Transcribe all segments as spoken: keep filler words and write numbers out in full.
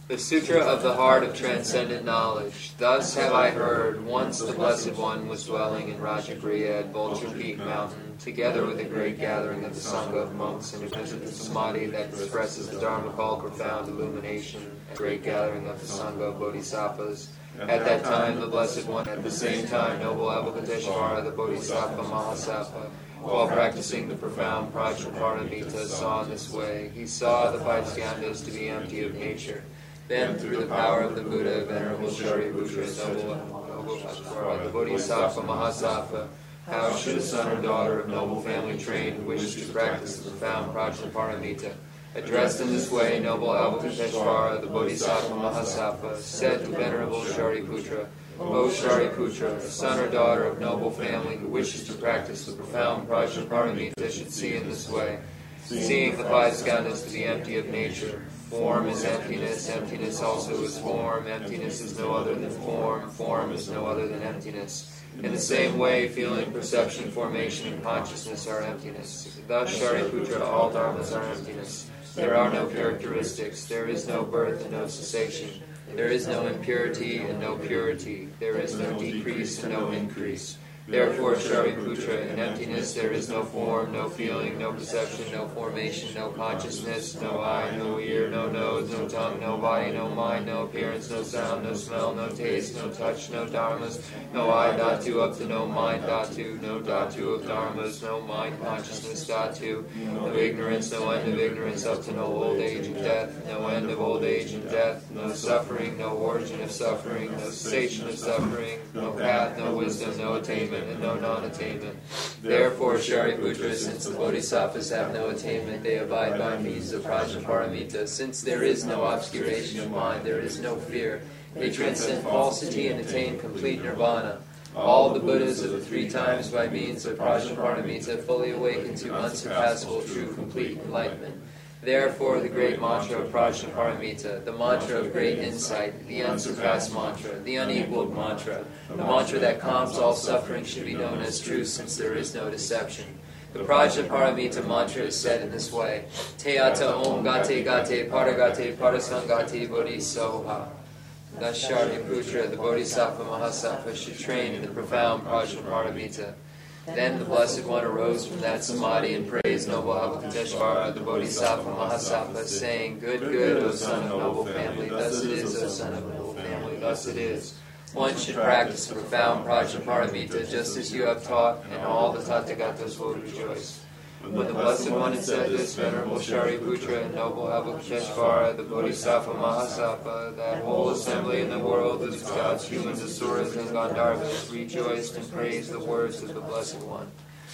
The Sutra of the Heart of Transcendent Knowledge. Thus have I heard, once the Blessed One was dwelling in Rajagriha at Vulture Peak Mountain, together with a great gathering of the Sangha of monks, and because of the Samadhi that expresses the Dharma called profound illumination, a great gathering of the Sangha of Bodhisattvas. At that time, the Blessed One, at the same time, noble Avalokiteshvara, the Bodhisattva Mahasattva, while practicing the profound Prajnaparamita, saw in this way. He saw the five skandhas to be empty of nature. Then, through the power of the Buddha, Venerable Shariputra, noble the Bodhisattva Mahasattva, how should a son or daughter of noble family trained who wishes to practice the profound Prajnaparamita? Addressed in this way, noble Avalokiteshvara, the Bodhisattva Mahasattva, said to Venerable Shariputra, O Shariputra, a son or daughter of noble family who wishes to practice the profound Prajnaparamita should see in this way. Seeing the five skandhas to be empty of nature, form is emptiness, emptiness also is form, emptiness is no other than form, form is no other than emptiness. In the same way, feeling, perception, formation, and consciousness are emptiness. Thus, Shariputra, all dharmas are emptiness. There are no characteristics, there is no birth and no cessation. There is no impurity and no purity. There is no decrease and no increase. Therefore, Shariputra, in emptiness there is no form, no feeling, no perception, no formation, no consciousness, no eye, no ear, no nose, no tongue, no body, no mind, no appearance, no sound, no smell, no taste, no touch, no dharmas, no I dhatu up to no mind dhatu, no dhatu of dharmas, no mind consciousness dhatu, no ignorance, no end of ignorance up to no old age and death, no end of old age and death, no suffering, no origin of suffering, no cessation of suffering, no path, no wisdom, no attainment, and no non-attainment. Therefore, Shariputra, since the Bodhisattvas have no attainment, they abide by means of Prajnaparamita. Since there is no obscuration of mind, there is no fear. They transcend falsity and attain complete nirvana. All the Buddhas of the three times by means of Prajnaparamita fully awaken to unsurpassable true complete enlightenment. Therefore, the great mantra of Prajnaparamita, the mantra of great insight, the unsurpassed mantra, the unequaled mantra, the mantra that calms all suffering should be known as truth, since there is no deception. The Prajnaparamita mantra is said in this way: Teata om gate gate paragate parasangate bodhisoha. Thus Shariputra, the Bodhisattva Mahasattva, should train in the profound Prajnaparamita. Then the Blessed One arose from that samadhi and praised noble Avalokiteshvara, the Bodhisattva Mahasattva, saying, Good, good, O son of noble family, thus it is, O son of noble family, thus it is. One should practice the profound Prajnaparamita just as you have taught, and all the Tathagatas will rejoice. When the Blessed One had said this, Venerable Shariputra and noble Avalokiteshvara, the Bodhisattva Mahasattva, that whole assembly in the world with its gods, humans, asuras, and Gandharvas, rejoiced and praised the words of the Blessed One.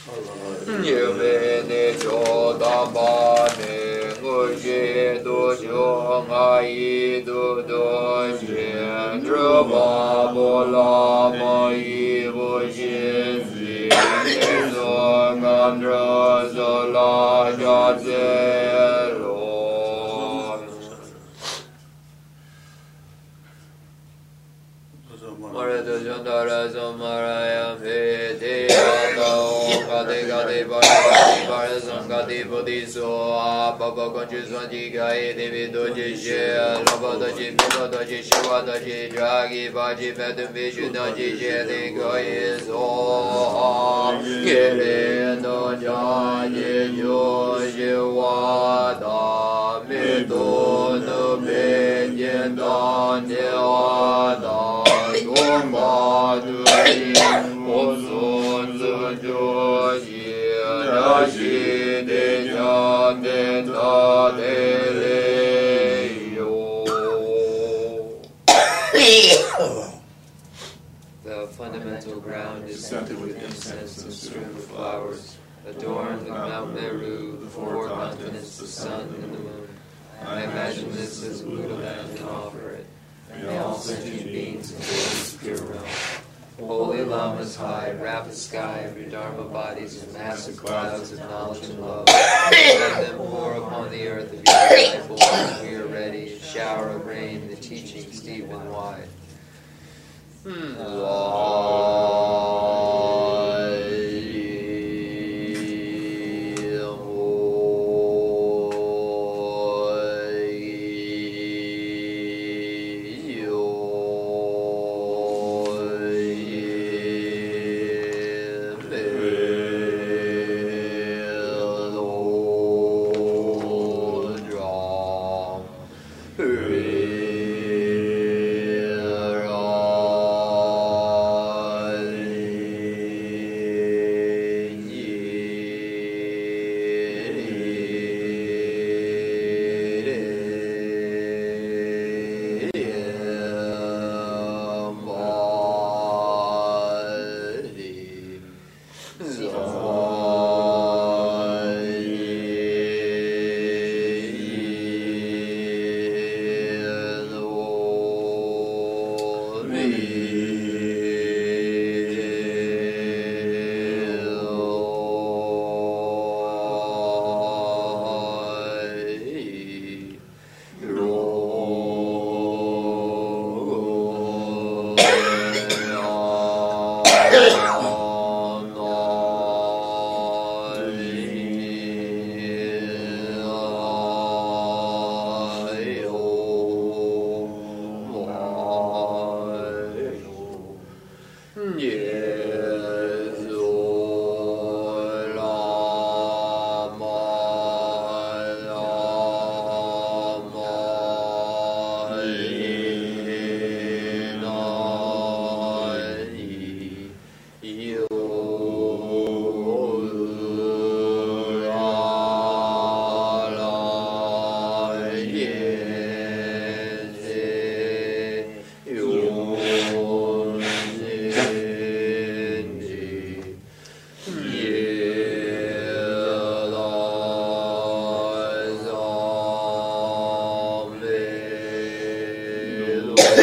The fundamental ground is scented with incense and strewn with flowers, adorned with Mount Meru, the four continents, the sun and the moon. I imagine this as a Buddha land and offer it. May all sentient beings enjoy this pure realm. Holy Lamas high, wrap the sky of your Dharma bodies in massive clouds of knowledge and love. Let them pour upon the earth of your disciples when we are ready, a shower of rain, the teachings deep and wide. Hmm.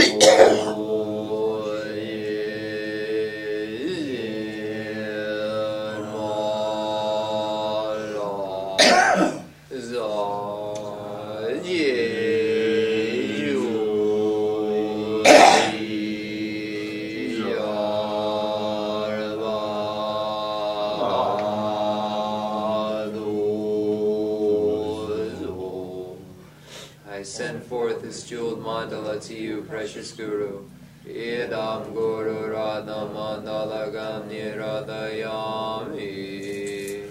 To you, precious Guru. Idam Guru Radha Mandalagam Niradayami.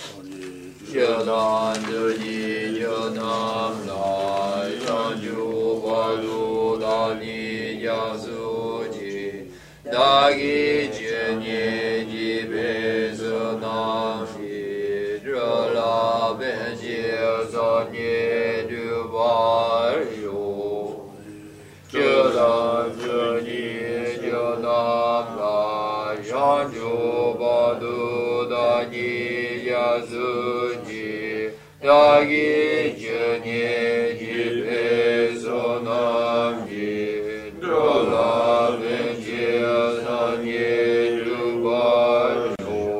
Jadanjali Jadam Lai Janju Valu Dali Yasuji Dagi Jenye Jibe Zanami Drala Benji Zanye Duvario Jadanjali Jadam Lai Janju Valu Dali Yasuji Dagi Jenye Jibe Zanami Drala Benji Zanye Duvario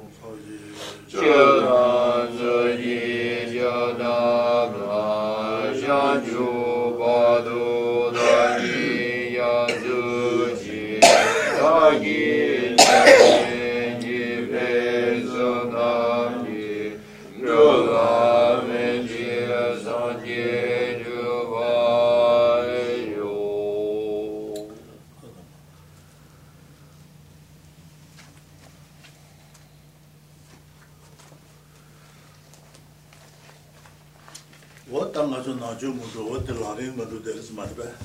Jadanjali Jadam Lai Janju Valu Dali Yasuji Dagi Jenye Jibe Zanami Drala Benji Zanye Duvario. What I'm not sure now, what the line will do there is much better.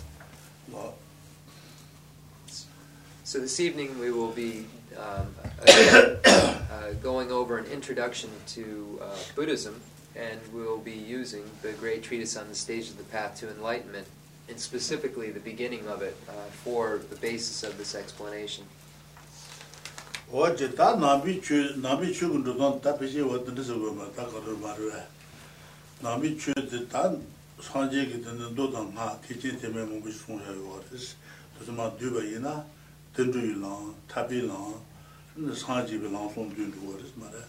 So this evening we will be um, again, uh, going over an introduction to uh, Buddhism, and we'll be using the great treatise on the stage of the path to enlightenment, and specifically the beginning of it uh, for the basis of this explanation. What you thought Nabi Chu Nabi Chu to don't tap is what the Nisagoma Takar Maru. Nabi Chu the Tan Sanjay and the Dodon teaching him which from her waters to the Madubaina. Tendru long, Tabi long, and the Sanji belongs from doing the waters, mother.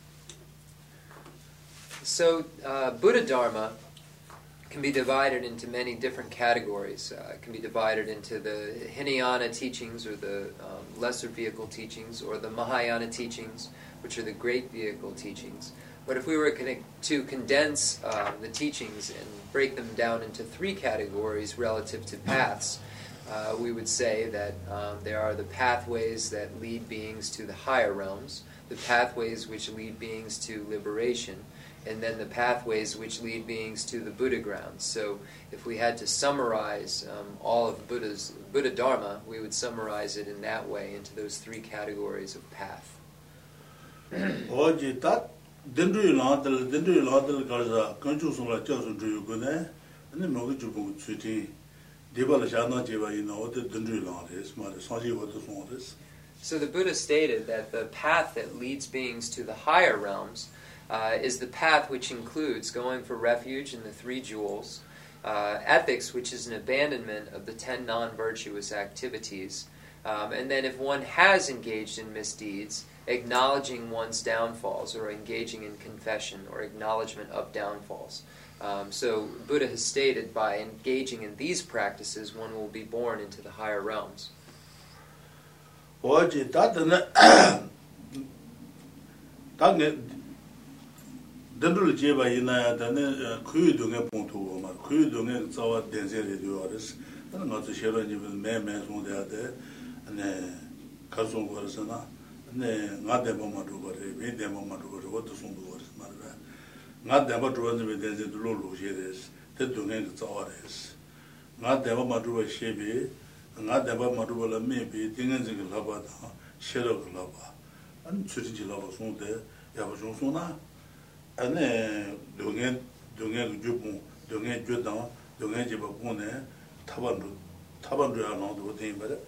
So, uh, Buddha Dharma can be divided into many different categories. Uh, it can be divided into the Hinayana teachings, or the um, lesser vehicle teachings, or the Mahayana teachings, which are the great vehicle teachings. But if we were to condense uh, the teachings and break them down into three categories relative to paths, Uh, we would say that um, there are the pathways that lead beings to the higher realms, the pathways which lead beings to liberation, and then the pathways which lead beings to the Buddha grounds. So if we had to summarize um, all of Buddha's Buddha Dharma, we would summarize it in that way into those three categories of path. So the Buddha stated that the path that leads beings to the higher realms uh, is the path which includes going for refuge in the three jewels, uh, ethics, which is an abandonment of the ten non-virtuous activities, um, and then if one has engaged in misdeeds, acknowledging one's downfalls, or engaging in confession or acknowledgement of downfalls. Um, so Buddha has stated by engaging in these practices, one will be born into the higher realms. Not the Madruan with the Lulu, the Dungan Tsawares. Not the Madrua Shebi, not the Madrula maybe, Dingan Lava, Shadow Lava, and Suji Lava Sunde, Yavasuna, and then Dungan, Dungan Jupun, Dungan Judan, Dungan Jibapune, Tabandu, Tabandu along with him better.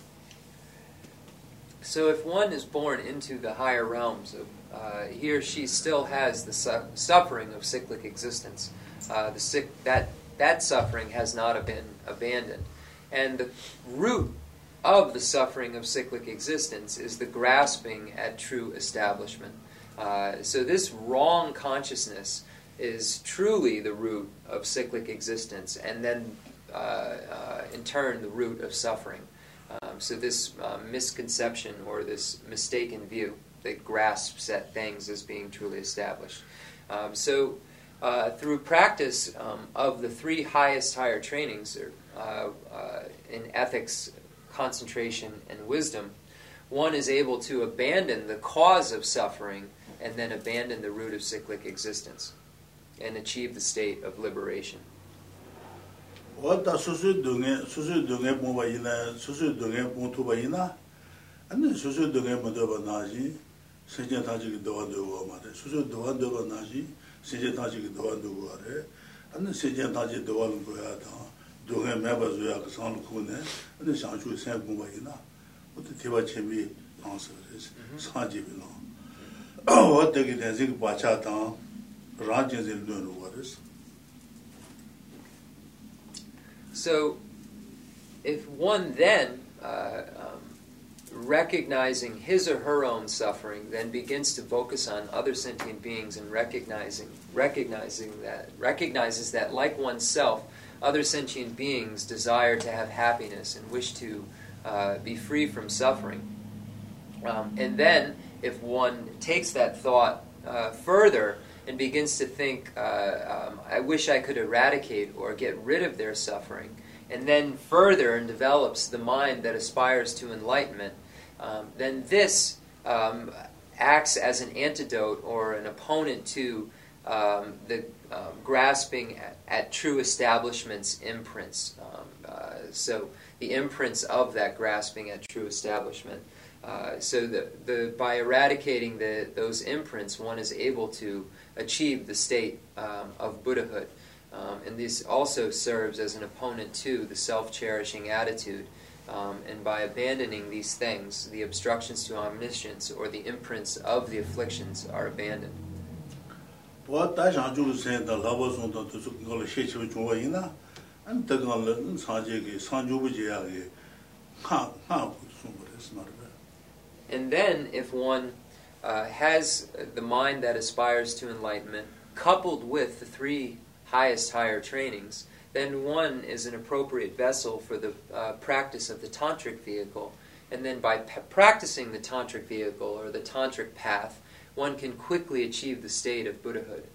So if one is born into the higher realms, of, uh, he or she still has the su- suffering of cyclic existence. Uh, the sick, that, that suffering has not been abandoned. And the root of the suffering of cyclic existence is the grasping at true establishment. Uh, so this wrong consciousness is truly the root of cyclic existence, and then uh, uh, in turn the root of suffering. Um, so this uh, misconception or this mistaken view that grasps at things as being truly established. Um, so uh, through practice um, of the three highest higher trainings or, uh, uh, in ethics, concentration, and wisdom, one is able to abandon the cause of suffering and then abandon the root of cyclic existence and achieve the state of liberation. Wata susu dunge susu dunge bomba ina susu dunge bontuba ina ane susu dunge modoba naji senje taji ki dowa dowa mare susu dowa dowa naji senje taji ki dowa dowa re ane senje taji dowa lungo ya da dunge meba zuya ka san ku ne ane shangshu sen bomba ina ote teba chemi lanse res sanji bi no wata ki denzi ki bacha ta rajin zil no waris. So, if one then, uh, um, recognizing his or her own suffering, then begins to focus on other sentient beings and recognizing, recognizing that, recognizes that, like oneself, other sentient beings desire to have happiness and wish to uh, be free from suffering. Um, and then, if one takes that thought uh, further, and begins to think, uh, um, I wish I could eradicate or get rid of their suffering, and then further and develops the mind that aspires to enlightenment, um, then this um, acts as an antidote or an opponent to um, the um, grasping at, at true establishment's imprints. Um, uh, so the imprints of that grasping at true establishment. Uh, so the, the, by eradicating the, those imprints, one is able to achieve the state um, of Buddhahood. Um, and this also serves as an opponent to the self-cherishing attitude. Um, and by abandoning these things, the obstructions to omniscience or the imprints of the afflictions are abandoned. And then, if one uh, has the mind that aspires to enlightenment, coupled with the three highest higher trainings, then one is an appropriate vessel for the uh, practice of the tantric vehicle. And then by p- practicing the tantric vehicle or the tantric path, one can quickly achieve the state of Buddhahood.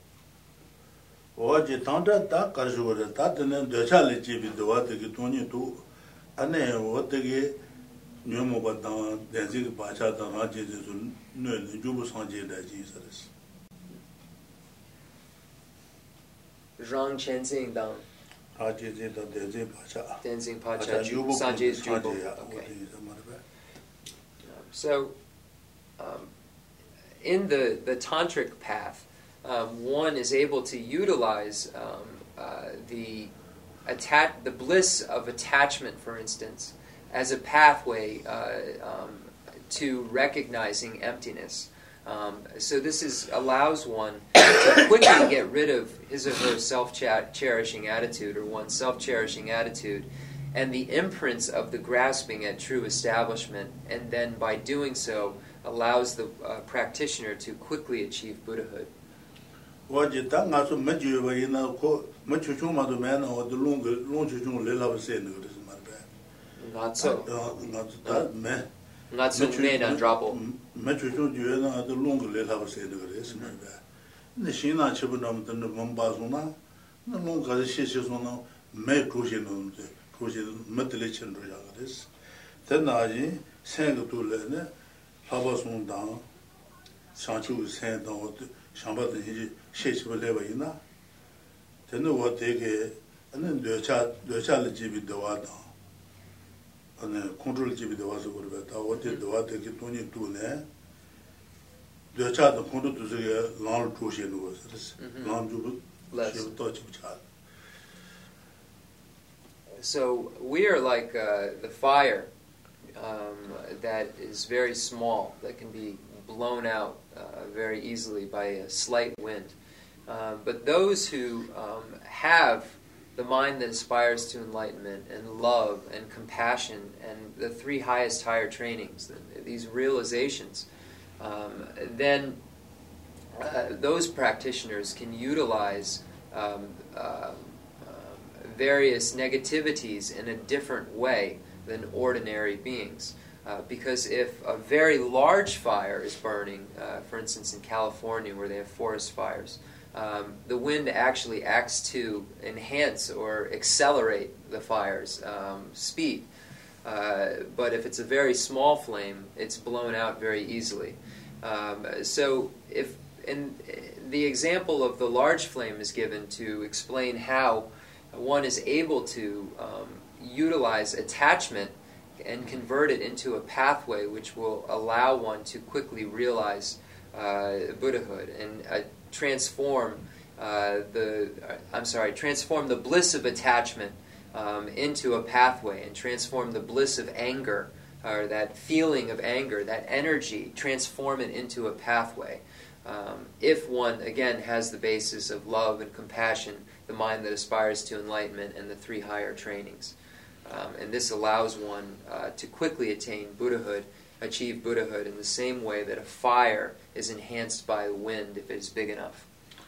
Zhang Chenzing Dang. Denzing Pacha Sanjay's Jubal. Okay. So, um, in the, the tantric path, um, one is able to utilize um, uh, the atta- the bliss of attachment, for instance, as a pathway uh, um, to recognizing emptiness. Um, so this is allows one to quickly get rid of his or her self-cherishing attitude or one's self-cherishing attitude and the imprints of the grasping at true establishment, and then by doing so allows the uh, practitioner to quickly achieve Buddhahood. Not so. Not so made on drop. Mechuchu juena the long lela was said the race, my bad. The Shina Chibunum than the Mombazuna, the long Gazishisona, May Crucian, Crucian Metallichan Regalis. Then Naji sang to Lene, Habasun down, Sanchu sang down, Shambat and Shakespeare Levaina. Then what they get, and then the child, the child Jibi Dawada. And control Jibi was over better. What did the water get twenty two there? The child of control to the long crucian was long jubilee. So we are like uh, the fire um, that is very small, that can be blown out uh, very easily by a slight wind. Uh, but those who um, have the mind that aspires to enlightenment and love and compassion and the three highest higher trainings, these realizations, um, then uh, those practitioners can utilize um, uh, various negativities in a different way than ordinary beings. Uh, because if a very large fire is burning, uh, for instance in California where they have forest fires, um, the wind actually acts to enhance or accelerate the fire's um, speed. Uh, but if it's a very small flame, it's blown out very easily. Um, so if in the example of the large flame is given to explain how one is able to um, utilize attachment and convert it into a pathway which will allow one to quickly realize uh, Buddhahood and uh, transform uh, the uh, I'm sorry transform the bliss of attachment um, into a pathway, and transform the bliss of anger, or that feeling of anger, that energy, transform it into a pathway. Um, if one again has the basis of love and compassion, the mind that aspires to enlightenment, and the three higher trainings. Um, and this allows one uh, to quickly attain Buddhahood, achieve Buddhahood in the same way that a fire is enhanced by the wind if it is big enough.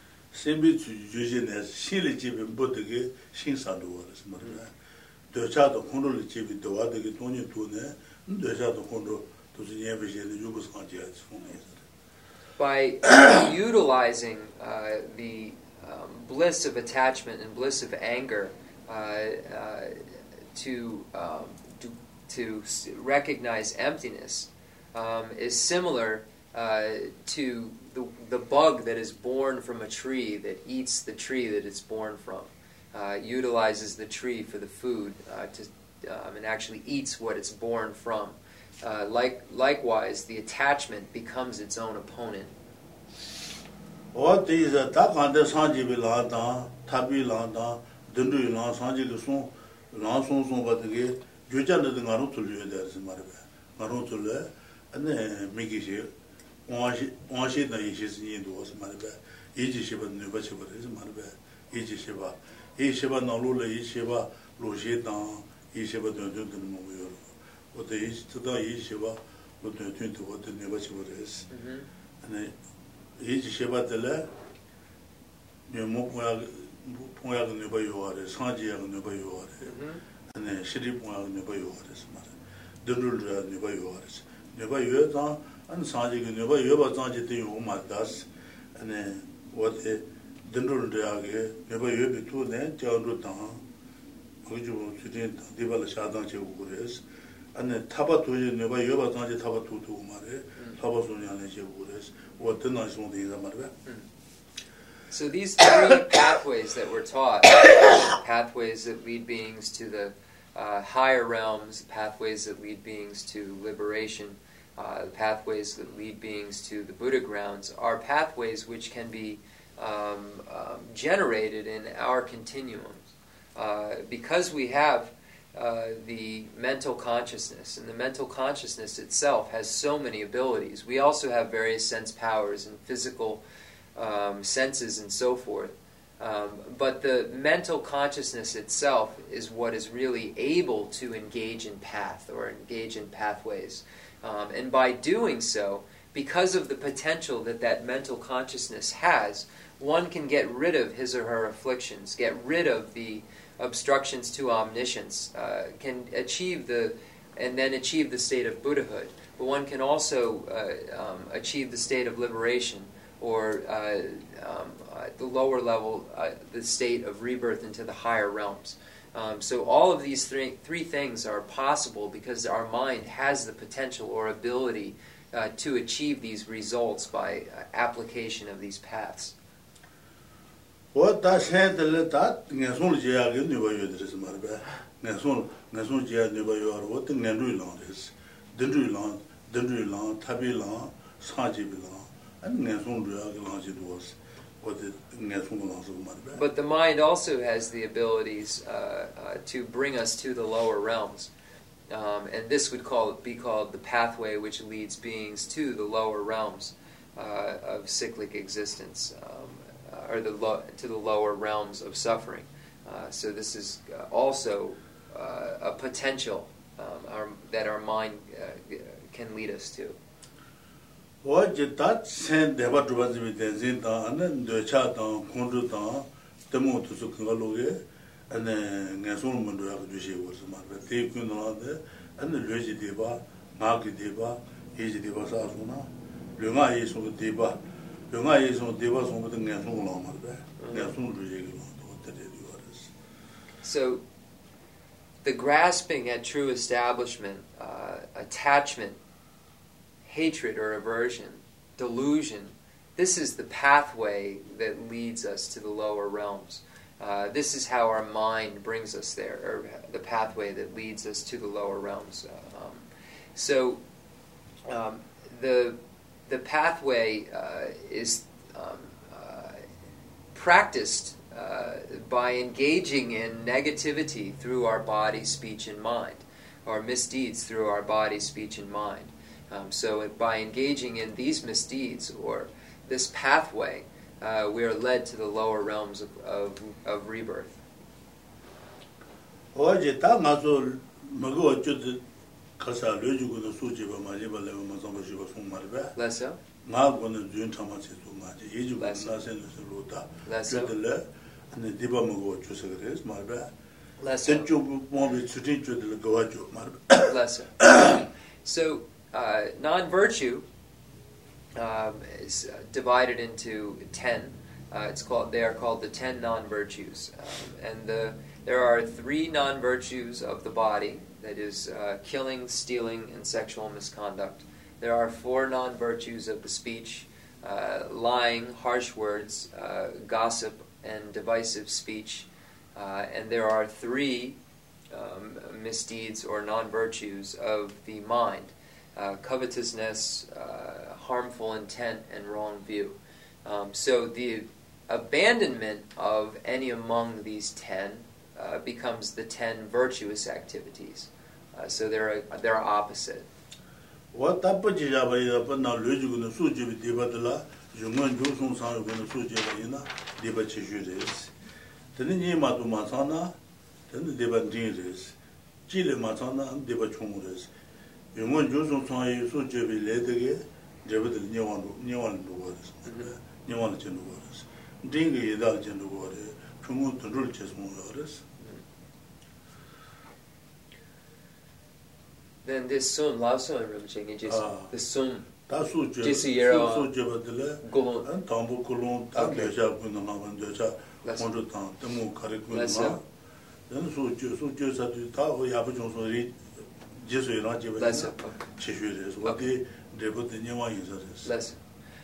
By utilizing uh, the um, bliss of attachment and bliss of anger uh, uh, to, um, to to recognize emptiness um, is similar uh, to the the bug that is born from a tree that eats the tree that it's born from, uh, utilizes the tree for the food uh, to um, and actually eats what it's born from. Uh, like likewise, the attachment becomes its own opponent. What is a Takanda Sanji Vilata, Tabi Landa, Dundu Lan Sanji Luson, Lanson Sombatake, Jujan the Narutulu, there's Marbe, Narutule, and then Mikishi, Wanshi the Ishis Yindos Marbe, Ijishiba Nubashiba is Marbe, Ijishiba, Ishiba Nalula, Ishiba, Loshitan, Ishiba Dundun Moyo, what the Ish to the Ishiba, what the Tun to what the Nubashiba is. And each Shebatele, you Mopoya Nuba Yore, Sanjia Nuba Yore, and then Shiripoya Nuba Yores, Dundra Nuba Yores, Nuba Yota, and Sanji Nuba Yoba Sanji Umadas, and then what a Dundra Drage, Nuba Yobi two, then John Rutan, Uju Sudin, Divala Shadan Chegures, and then Tabatu Nuba Yoba Sanji Tabatu to Mare, Tabasunia Chegures. So these three pathways that we're taught, pathways that lead beings to the uh, higher realms, pathways that lead beings to liberation, uh, pathways that lead beings to the Buddha grounds, are pathways which can be um, um, generated in our continuums. Uh, because we have Uh, the mental consciousness, and the mental consciousness itself has so many abilities. We also have various sense powers and physical um, senses and so forth. Um, but the mental consciousness itself is what is really able to engage in path or engage in pathways. Um, and by doing so, because of the potential that that mental consciousness has, one can get rid of his or her afflictions, get rid of the obstructions to omniscience, uh, can achieve the, and then achieve the state of Buddhahood. But one can also uh, um, achieve the state of liberation, or uh, um, at the lower level, uh, the state of rebirth into the higher realms. Um, so all of these three, three things are possible because our mind has the potential or ability uh, to achieve these results by uh, application of these paths. What does handle that? Nason Jia Nuba Yodris Marbe, Nason, Nason Jia Nuba Yor, what the Nandru Land is, Dendru Land, Dendru Land, Tabi Land, Sanji Bilan, and Nason Jia was what the Nason Lands of Marbe. But the mind also has the abilities uh, uh, to bring us to the lower realms. Um, and this would call be called the pathway which leads beings to the lower realms uh, of cyclic existence. Um, or the lo- to the lower realms of suffering. Uh, so this is uh, also uh, a potential um, our, that our mind uh, can lead us to. What that send the what was with the Zinta and the chat on Kondruta, the moon to Sukaloge, and then Nasun Mundu was the tape and the Luigi Deba, Market Deba, Easy Deba Sasuna, Lunga is on the Deba, Lunga is on Deba, on the Nasun Lama, Nasun Luigi. So, the grasping at true establishment, uh, attachment, hatred or aversion, delusion, this is the pathway that leads us to the lower realms. Uh, this is how our mind brings us there, or the pathway that leads us to the lower realms. Uh, um, so, um, the the pathway uh, is um, uh, practiced Uh, by engaging in negativity through our body, speech, and mind, or misdeeds through our body, speech, and mind. Um, so by engaging in these misdeeds, or this pathway, uh, we are led to the lower realms of, of, of rebirth. Less so? Less so? And the Diba Mugo Chusagres, Marba. Less so. Less so. So, uh, non-virtue um, is uh, divided into ten. Uh, it's called. They are called the ten non-virtues, um, and the there are three non-virtues of the body. That is, uh, killing, stealing, and sexual misconduct. There are four non-virtues of the speech: uh, lying, harsh words, uh, gossip, and divisive speech. Uh, and there are three um, misdeeds or non-virtues of the mind: uh, covetousness, uh, harmful intent, and wrong view. Um, so the abandonment of any among these ten uh, becomes the ten virtuous activities. Uh, so they're a, they're opposite. What happened is that now logical and suji debadla, Jungan Joson San going to suji debaches. Then the Matu Matana, then the debandines, Chile Matana and debachumures. Jungan Joson San suji later, David new one, new one waters, new one in the waters. Dingy indulge in the water, promote the rule chess waters. Then this soon, last one, Rimching, just the soon. That's what you just a year old. So, Jabadilla, and Tambo Colon, Tamesha, Punama, Deja, Mondotan, the Moon Caricuna. Then so just at the Tao Yabajon, so read Jesu not Jabba. Chishu, what they put the new one is.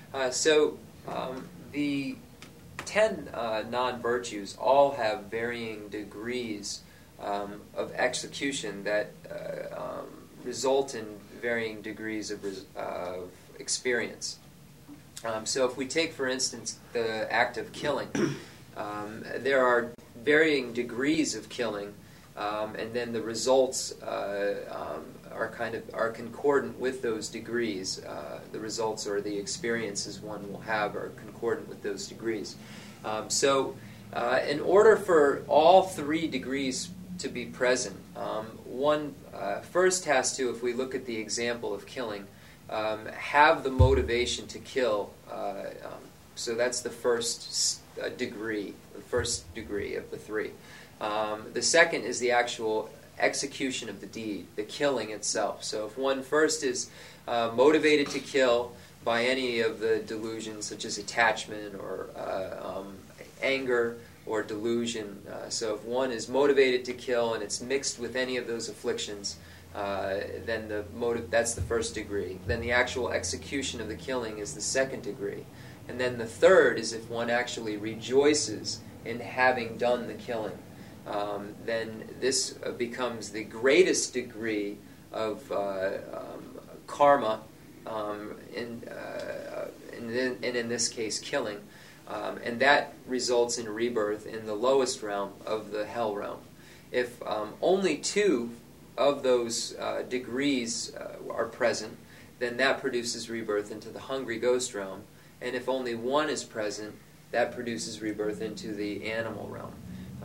So, um, the ten uh, non-virtues all have varying degrees um, of execution that uh, um, result in varying degrees of, res- uh, of experience. Um, so if we take, for instance, the act of killing, um, there are varying degrees of killing, um, and then the results uh, um, are kind of are concordant with those degrees. Uh, the results or the experiences one will have are concordant with those degrees. Um, so uh, in order for all three degrees to be present, um, one uh, first has to, if we look at the example of killing, um, have the motivation to kill. Uh, um, so that's the first uh, degree, the first degree of the three. Um, the second is the actual execution of the deed, the killing itself. So if one first is uh, motivated to kill by any of the delusions, such as attachment or uh, um, anger, or delusion. Uh, so if one is motivated to kill and it's mixed with any of those afflictions, uh, then the motive, that's the first degree. Then the actual execution of the killing is the second degree. And then the third is if one actually rejoices in having done the killing. Um, then this uh, becomes the greatest degree of uh, um, karma, um, in, uh, in, and in this case killing. Um, and that results in rebirth in the lowest realm of the hell realm. If um, only two of those uh, degrees uh, are present, then that produces rebirth into the hungry ghost realm. And if only one is present, that produces rebirth into the animal realm.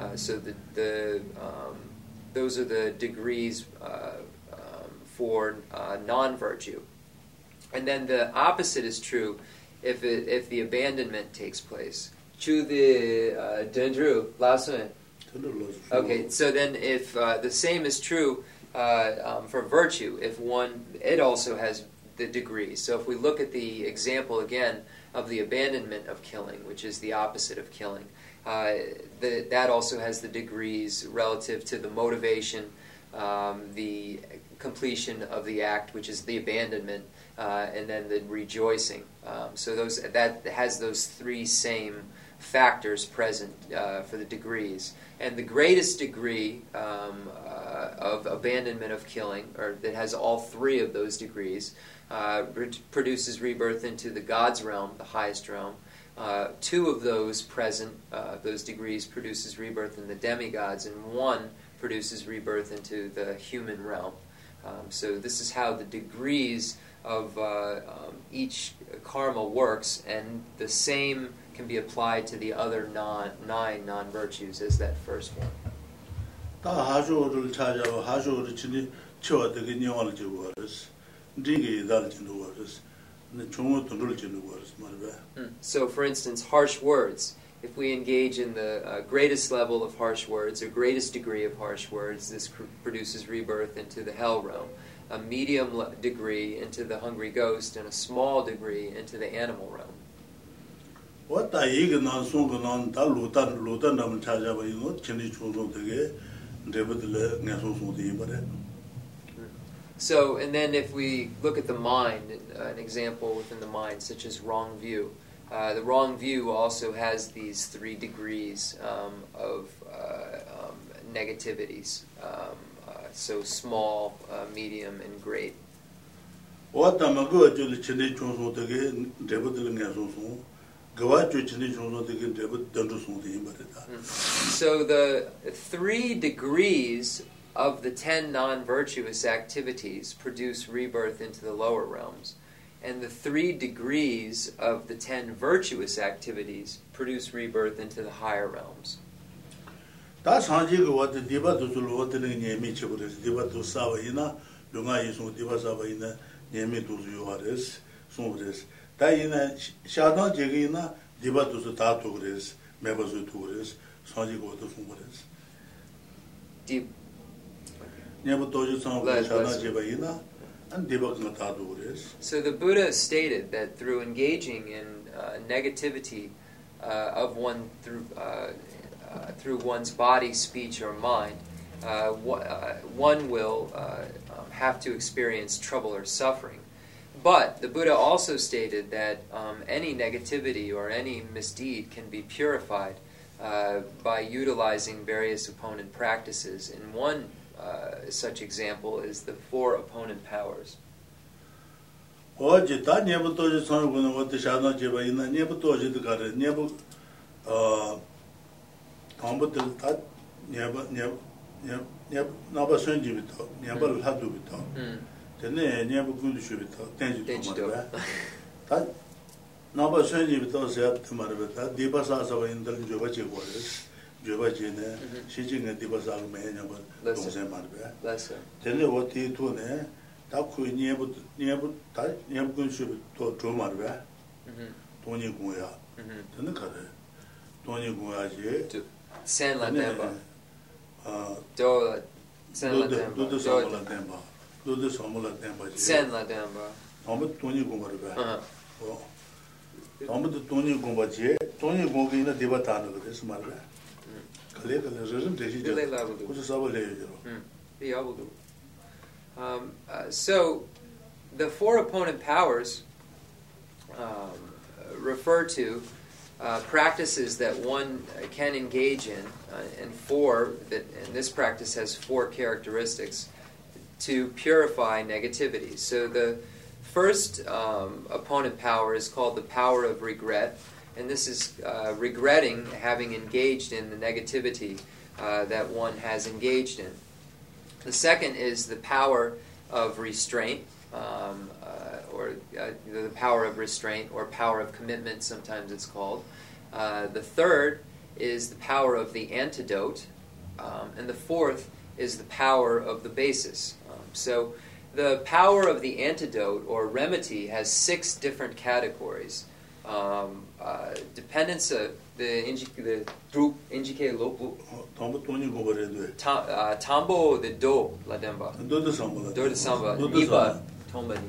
Uh, so the the um, those are the degrees uh, um, for uh, non-virtue. And then the opposite is true if it, if the abandonment takes place. Chu the uh, dendru last one. Okay, so then if uh, the same is true uh, um, for virtue, if one, it also has the degrees. So if we look at the example again of the abandonment of killing, which is the opposite of killing, uh, the, that also has the degrees relative to the motivation, um, the completion of the act, which is the abandonment, uh, and then the rejoicing. Um, so those that has those three same factors present uh, for the degrees. And the greatest degree um, uh, of abandonment of killing, or that has all three of those degrees, uh, re- produces rebirth into the God's realm, the highest realm. Uh, two of those present, uh, those degrees, produces rebirth in the demigods, and one produces rebirth into the human realm. Um, so this is how the degrees of uh, um, each karma works, and the same can be applied to the other non, nine non-virtues as that first one. Mm. So, for instance, harsh words. If we engage in the uh, greatest level of harsh words, or greatest degree of harsh words, this cr- produces rebirth into the hell realm. A medium le- degree into the hungry ghost, and a small degree into the animal realm. So, and then if we look at the mind, uh, an example within the mind, such as wrong view. Uh, the wrong view also has these three degrees um, of uh, um, negativities. Um, uh, so small, uh, medium, and great. So the three degrees of the ten non-virtuous activities produce rebirth into the lower realms, and the three degrees of the ten virtuous activities produce rebirth into the higher realms. Deep. So the Buddha stated that through engaging in uh, negativity uh, of one through uh, uh, through one's body, speech, or mind, uh, w- uh, one will uh, um, have to experience trouble or suffering. But the Buddha also stated that um, any negativity or any misdeed can be purified uh, by utilizing various opponent practices. And one uh, such example is the four opponent powers. Mm. Tene nyebu kundu shubita, tenji tomarwa. Ta naba shenji bita sayab tomarwa, diba sasava indal joba che gores, joba che ne, shiji nga diba saga maya nyaba dongsen marwa. Tene wati tu ne, ta kui nyebu, nyebu, ta nyebu kundu shubita to marwa, toni guya. Tene kare, toni guya je. Sen la temba. Do la, sen la temba. Do do la temba. Do the Somola Temba. Sen la Damba. Tom Tony Gumba. Oh. Tom the Tony Gumba, Tony Gumba in the Divatana with this mother. Kaleka doesn't take it. What's a Savoy? Um, uh, so, the four opponent powers um, refer to uh, practices that one can engage in, uh, and four that, and this practice has four characteristics to purify negativity. So the first um, opponent power is called the power of regret, and this is uh, regretting having engaged in the negativity uh, that one has engaged in. The second is the power of restraint, um, uh, or uh, the power of restraint, or power of commitment, sometimes it's called. Uh, the third is the power of the antidote, um, and the fourth is the power of the basis. Um, so the power of the antidote or remedy has six different categories. Um, uh, dependence, uh, the the group indicate local. Tambo the do la demba. Do the samba. Do the samba. Niba tombani.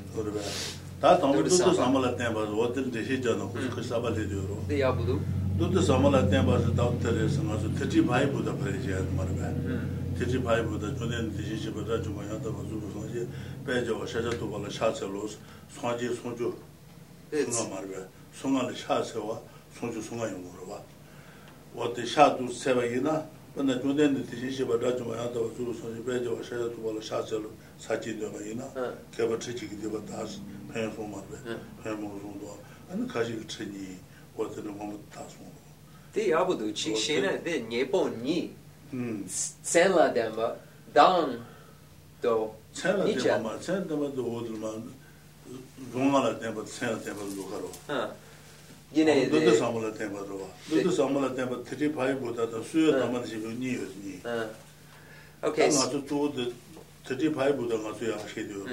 Da tambo do the samba la demba. What did the hijano? Kusaba de euro. The abulu. Do the samba la demba. The doctor is also thirty-five Buddha president marba. thirty-five Buddha. Junen the hijabada jumaya da bazu sonje. Bejo shaja to bala shachelos. Sonje sonjo. Sunga marba. Sunga le shachewa. Sonjo sunga yungurwa. What the shadu sevayina. When the Junen the hijabada jumaya da bazu sonje. Bejo shaja to bala shachelo. Sachi de mayina. Kebatrichi de batas. Pen from marba. Pen mozundo. And the kaji treni. What the moment task. The abudu chi shena the nyebo ni. Senla demba dang do. Senla demba. Senla demba do odulman. Gongala demba. Senla demba lukaro. Huh. You know. Do the samala demba do. Do the samala demba. Thirty-five buda the suya demba si ni is ni. Okay. So to do the thirty-five buda nga suya ashidu.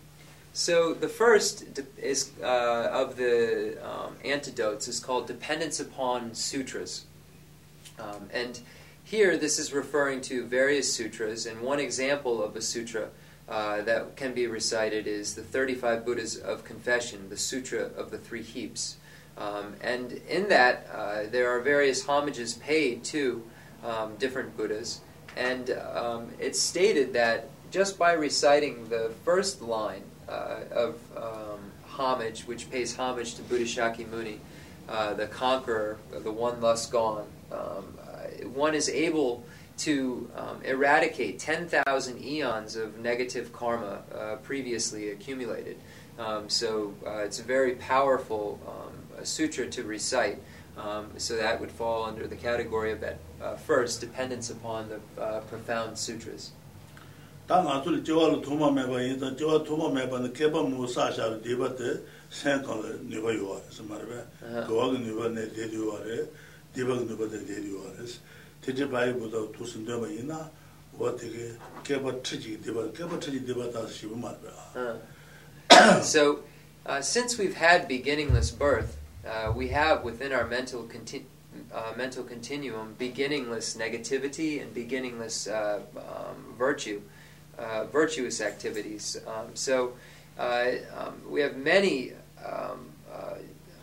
So the first is uh, of the um, antidotes is called dependence upon sutras, um, and here this is referring to various sutras. And one example of a sutra uh, that can be recited is the thirty-five Buddhas of Confession, the Sutra of the Three Heaps. Um, and in that uh, there are various homages paid to um, different Buddhas, and um, it's stated that just by reciting the first line Uh, of um, homage, which pays homage to Buddha Shakyamuni, uh, the conqueror, the one thus gone, um, uh, one is able to um, eradicate ten thousand eons of negative karma uh, previously accumulated. Um, so uh, it's a very powerful um, a sutra to recite. Um, so that would fall under the category of that uh, first, dependence upon the uh, profound sutras. Tang atul jiwa thuma meba yinda jiwa thuma meba ne keba musa sha deba de sen kan ne ba yo are samarbe go ga ne ba ne de yo are deba ne ba de de yo are tije bai bu da tu sin de ba yina wa de ke keba tiji deba keba tiji deba da shi bu marbe. So uh, since we've had beginningless birth, uh, we have within our mental conti- uh, mental continuum beginningless negativity and beginningless uh, um, virtue. Uh, virtuous activities. Um, so uh, um, we have many um, uh,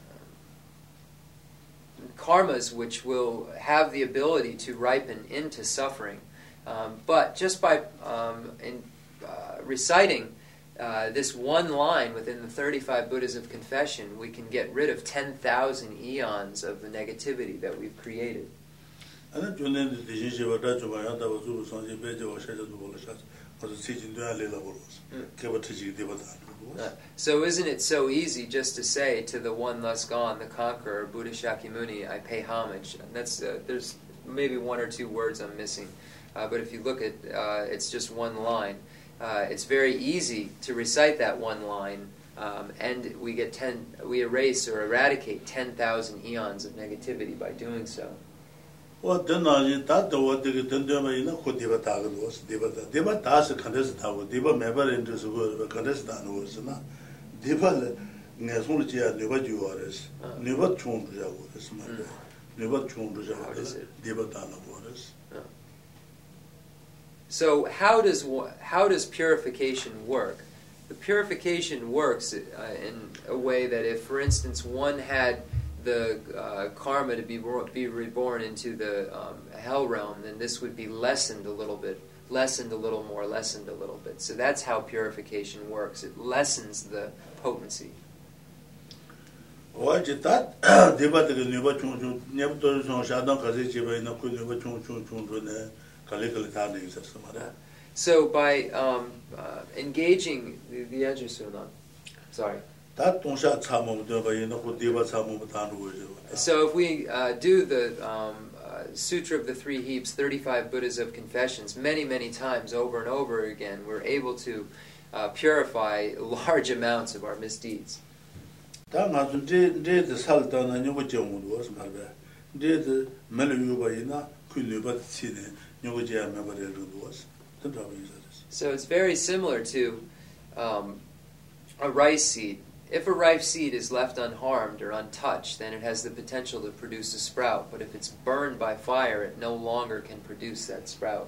karmas which will have the ability to ripen into suffering. Um, but just by um, in, uh, reciting uh, this one line within the thirty-five Buddhas of Confession, we can get rid of ten thousand eons of the negativity that we've created. Uh, so isn't it so easy just to say to the one thus gone, the conqueror, Buddha Shakyamuni, I pay homage? And that's uh, there's maybe one or two words I'm missing, uh, but if you look at uh, it's just one line. Uh, it's very easy to recite that one line, um, and we get ten, we erase or eradicate ten thousand eons of negativity by doing so. Well, then I thought the what they did in a good deba tag was deba deba tas contest deba member into the contest was na deba nesology never you are never chun to jaguars never chun to jaguars deba dana was. So how does how does purification work? The purification works uh, in a way that if, for instance, one had the uh, karma to be be reborn into the um, hell realm, then this would be lessened a little bit, lessened a little more, lessened a little bit. So that's how purification works. It lessens the potency. Why did that? Deba the never chung chung never to so shadow kazi chiba na ku never chung chung chung to ne kalikal ta ne sa samara. So by um, uh, engaging the the ajusuna, sorry. So if we uh, do the um, uh, Sutra of the Three Heaps, thirty-five Buddhas of Confessions, many, many times over and over again, we're able to uh, purify large amounts of our misdeeds. 데드 멜루바이나 쿨르바치네 뇨고지야 메바레르도스 So it's very similar to um, a rice seed. If a rice seed is left unharmed or untouched, then it has the potential to produce a sprout. But if it's burned by fire, it no longer can produce that sprout.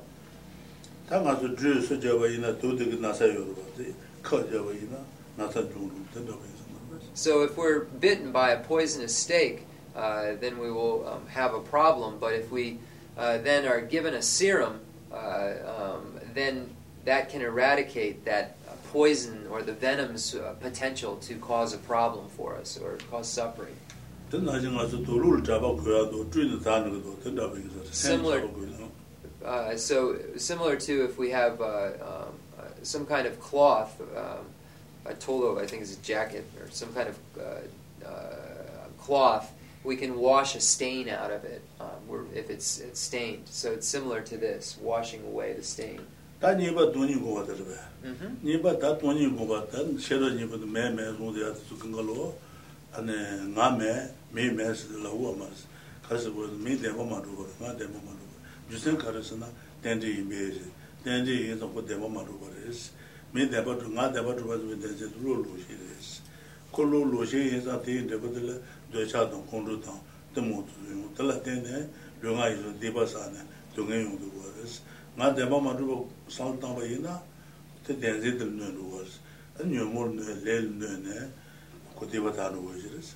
So if we're bitten by a poisonous snake, uh, then we will um, have a problem. But if we uh, then are given a serum, uh, um, then that can eradicate that poison or the venom's uh, potential to cause a problem for us or cause suffering. Similar, uh, so similar to if we have uh, um, uh, some kind of cloth, um, a tolo, I think is a jacket, or some kind of uh, uh, cloth, we can wash a stain out of it um, where, if it's, it's stained. So it's similar to this, washing away the stain. 다 니바 돈이 고바더베 니바 다 돈이 고바던 셔도 니바도 매매 소리야 죽은 걸로 안에 나매 매매스라고 말스 가서 뭐 미대고 말고 마대고 말고 무슨 가르스나 댄디 이메지 댄디 이서 고대고 말고 그래서 미대고 나대고 가서 미대지 로로시레스 콜로로시에서 대대버들 되차도 공로도 때문에 달라 되네 병아이서 대바사네 동행용도 그래서 nga deba madruba sal tamba ina te denze del no was an yomor no lel no ne ko deba tanu was.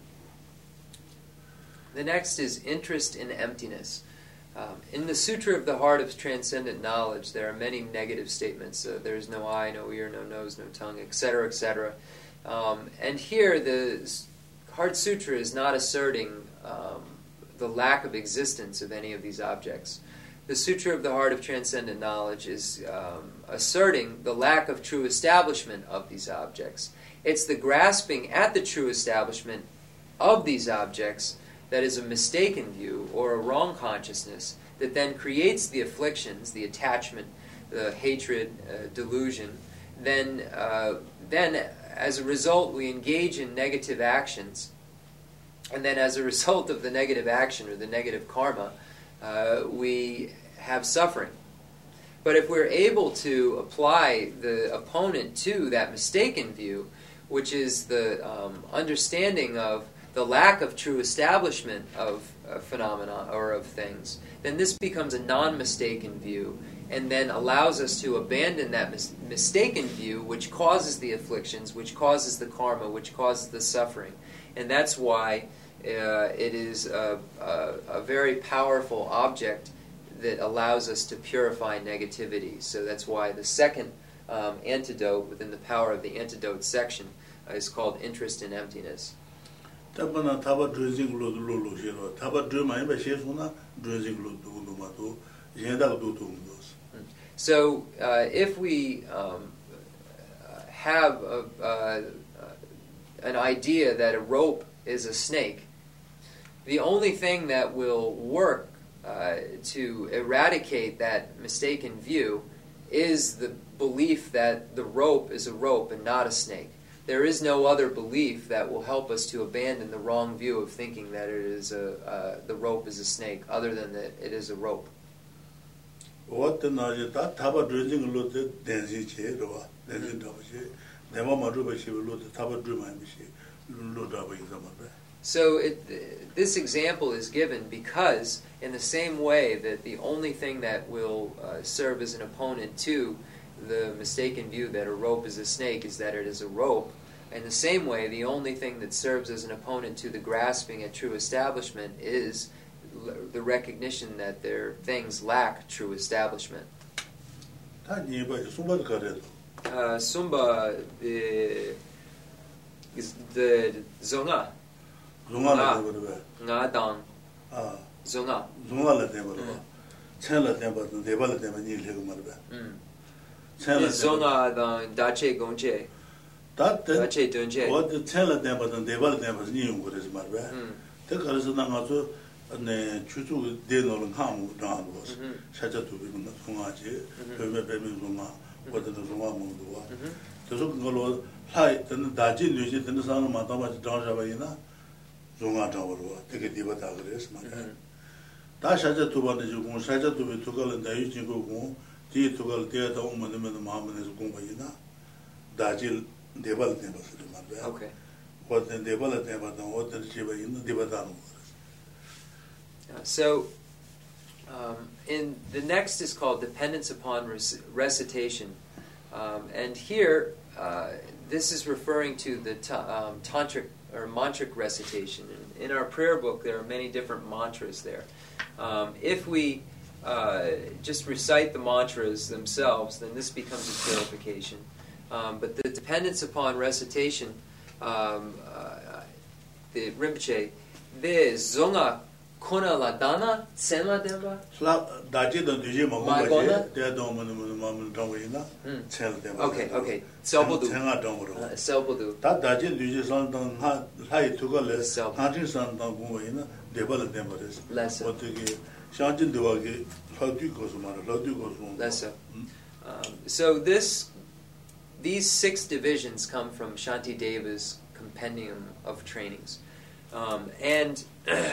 The next is interest in emptiness. Um, in the Sutra of the Heart of Transcendent Knowledge, there are many negative statements. Uh, there is no eye, no ear, no nose, no tongue, et cetera, et cetera. Um, and here, the Heart Sutra is not asserting um, the lack of existence of any of these objects. The Sutra of the Heart of Transcendent Knowledge is um, asserting the lack of true establishment of these objects. It's the grasping at the true establishment of these objects that is a mistaken view or a wrong consciousness that then creates the afflictions, the attachment, the hatred, uh, delusion. Then, uh, then, as a result, we engage in negative actions. And then as a result of the negative action or the negative karma, Uh, we have suffering. But if we're able to apply the opponent to that mistaken view, which is the um, understanding of the lack of true establishment of uh, phenomena or of things, then this becomes a non-mistaken view and then allows us to abandon that mis- mistaken view which causes the afflictions, which causes the karma, which causes the suffering. And that's why Uh, it is a, a, a very powerful object that allows us to purify negativity. So that's why the second um, antidote within the power of the antidote section uh, is called interest in emptiness. So uh, if we um, have a, uh, an idea that a rope is a snake, the only thing that will work uh, to eradicate that mistaken view is the belief that the rope is a rope and not a snake. There is no other belief that will help us to abandon the wrong view of thinking that it is a uh, the rope is a snake, other than that it is a rope. What the Najita Taba drilling loaded dancing chair or dancing double chair, the Mama Ruba she will load the Taba Dream and she load up in some of that. So it, this example is given because, in the same way that the only thing that will uh, serve as an opponent to the mistaken view that a rope is a snake is that it is a rope, in the same way the only thing that serves as an opponent to the grasping at true establishment is l- the recognition that their things lack true establishment. Uh, Sumba the the zonga. Zonga nga dang ah zonga zonga la de ba chen la de ba de ba la de ba ni le ko ma ba mm chen la zonga dang da che gong che da da che dun che what the chen la de ba de ba la de ba ni yung ko de ma ba te ka ro na nga zo ne chu chu de no lo ha mu da lo sha cha tu bi na zonga che be be be mi zonga ko de zonga mu do wa te so ngo lo hai de da ji ni ji de sa ma da ba ji da ja ba ina zunga tawro tege diba ta gres ma ta shaja tuba ne ju shaja tuba tukal da yu jingo gu ti tukal te ta umma ne ma ma ne gu ba ina dajil debal ne ba su ma ba Okay. what the debal te ba ta what the chiba ina diba ta no. Uh, so, um, in the next is called dependence upon rec- recitation, um, and here uh, this is referring to the ta- um, tantric or mantric recitation. In, in our prayer book, there are many different mantras there. Um, if we uh, just recite the mantras themselves, then this becomes a purification. Um, but the dependence upon recitation, um, uh, the Rinpoche, the zonga Kona la dana sema deba. Sla daje da duje ma ma Magona? je te do mo mo ma mo dong wi na chel de ma. Okay, okay. Selbodu. Tenga dong ro. Uh, Selbodu. Ta daje duje san dang ha hai tu ga le Self. ha jin san dang gu wi na de ba le de ma res. Lesser. Wo te ge shan jin de wa ge la du ko su ma la du ko su. Lesser. Um, so this, these six divisions come from Shanti Deva's compendium of trainings, um, and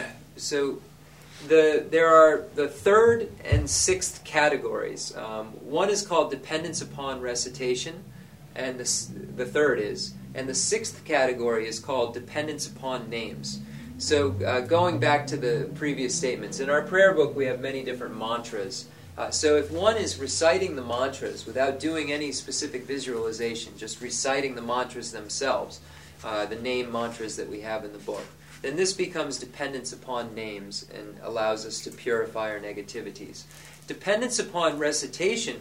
so the there are the third and sixth categories. Um, one is called dependence upon recitation, and the s- the third is, and the sixth category is called dependence upon names. So uh, going back to the previous statements, in our prayer book we have many different mantras. Uh, so if one is reciting the mantras without doing any specific visualization, just reciting the mantras themselves, uh, the name mantras that we have in the book, then this becomes dependence upon names and allows us to purify our negativities. Dependence upon recitation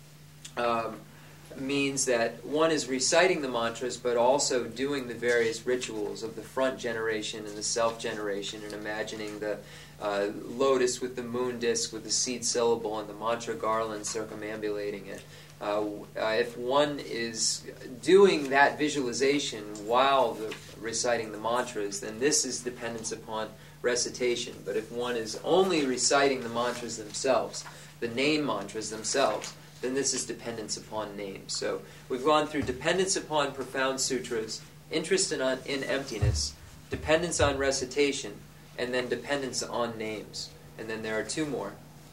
um, means that one is reciting the mantras but also doing the various rituals of the front generation and the self generation and imagining the uh, lotus with the moon disc with the seed syllable and the mantra garland circumambulating it. Uh, uh, if one is doing that visualization while the, reciting the mantras, then this is dependence upon recitation. But if one is only reciting the mantras themselves, the name mantras themselves, then this is dependence upon names. So we've gone through dependence upon profound sutras, interest in, on, in emptiness, dependence on recitation, and then dependence on names. And then there are two more.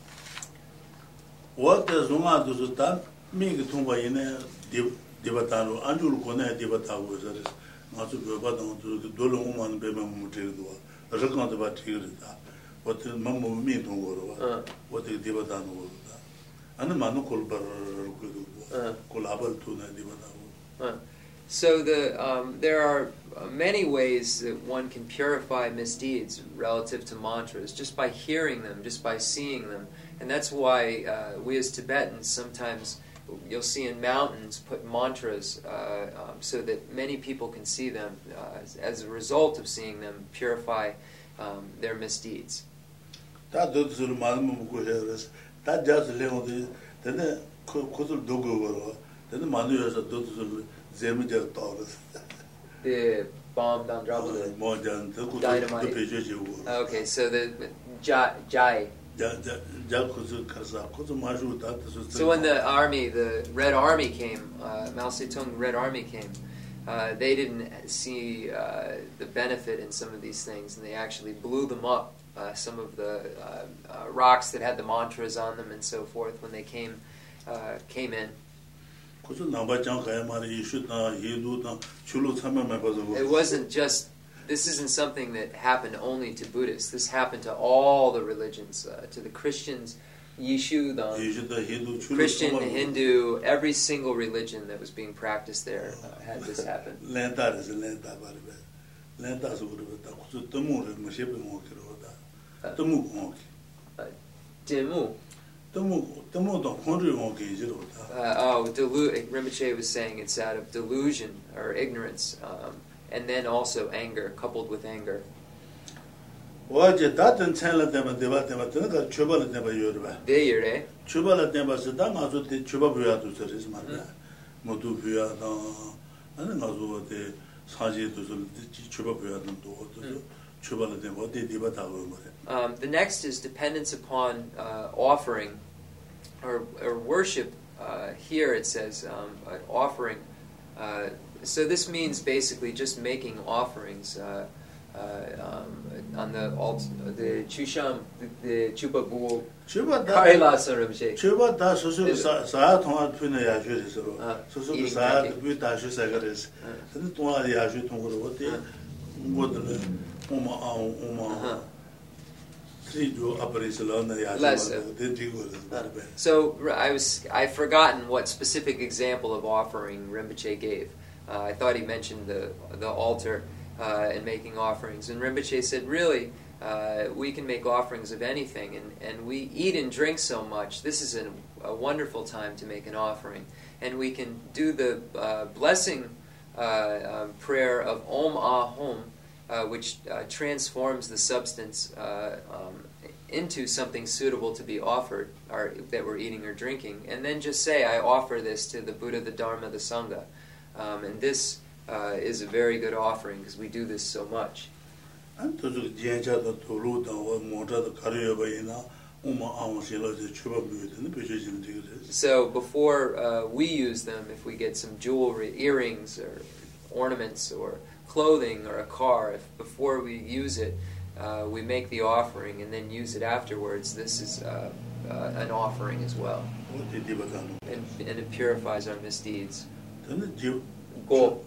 What does Zunga do that? Me ge tumba ine dibatano anjul ko ne dibatago zares. Ma su be ba don do do lo mo man be me mo te do. Ra kan de ba ti da. What ma mo mi don go ro. What de dibatano go da. An ma no kol bar ko do. Kol abal tu ne dibatago. So the um, there are many ways that one can purify misdeeds relative to mantras, just by hearing them, just by seeing them. And that's why uh, we as Tibetans sometimes, you'll see in mountains, put mantras uh, um, so that many people can see them uh, as, as a result of seeing them purify um, their misdeeds. Ta do sul mal mo ko heres. Ta jas le on de de ko ko do go go. De manu yo sa do sul zemi de taurus. The bomb down Drabula. Mo jan de ko Dynamite. do peje je go. Okay, so the jai. jai. So when the army, the Red Army came, uh, Mao Zedong Red Army came, uh, they didn't see uh, the benefit in some of these things, and they actually blew them up, uh, some of the uh, uh, rocks that had the mantras on them and so forth when they came uh, came in. It wasn't just, this isn't something that happened only to Buddhists. This happened to all the religions, uh, to the Christians, Yishu, the Christian, Hindu, every single religion that was being practiced there uh, had this happen. Uh, Dimu. Uh, oh, delu- Rinpoche was saying it's out of delusion or ignorance, um, and then also anger, coupled with anger. Waje daten chenla tema deba tema tena ka chobala tema yorba. De yore. Chobala tema se da nga zo te choba buya tu seris marna. Modu buya da ane nga zo te saji tu so choba buya dum do to chobala tema de deba ta go mare. Um, the next is dependence upon uh, offering or, or worship. Uh, here it says um, an offering. Uh, so this means basically just making offerings. Uh, uh, um, on the alt, the Chusham, the Chupa Bull, Chupa Kaila Saramshe. Chupa da Susu Saya Tonga Twin Yaju is Susu Saya, the Buddha Sagaris, and Tonga Yaju Tonga, what they would Uma Uma. Less so. So I was I've forgotten what specific example of offering Rinpoche gave. Uh, I thought he mentioned the the altar uh, and making offerings. And Rinpoche said, really, uh, we can make offerings of anything, and, and we eat and drink so much. This is a, a wonderful time to make an offering, and we can do the uh, blessing uh, um, prayer of Om Ah Hom. Uh, which uh, transforms the substance uh, um, into something suitable to be offered, or that we're eating or drinking, and then just say, I offer this to the Buddha, the Dharma, the Sangha. Um, and this uh, is a very good offering, because we do this so much. So before uh, we use them, if we get some jewelry, earrings, or ornaments, or clothing or a car, if before we use it, uh, we make the offering and then use it afterwards, this is uh, uh, an offering as well. And, and it purifies our misdeeds. Go.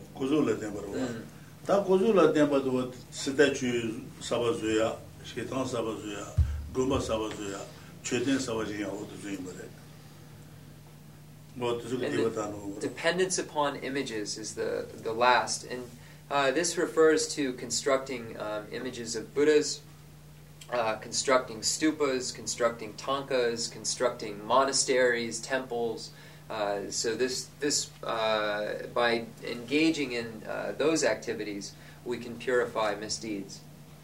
Dependence upon images is the, the last. And Uh, this refers to constructing um, images of Buddhas, uh, constructing stupas, constructing tankas, constructing monasteries, temples. Uh, so this, this uh, by engaging in uh, those activities, we can purify misdeeds.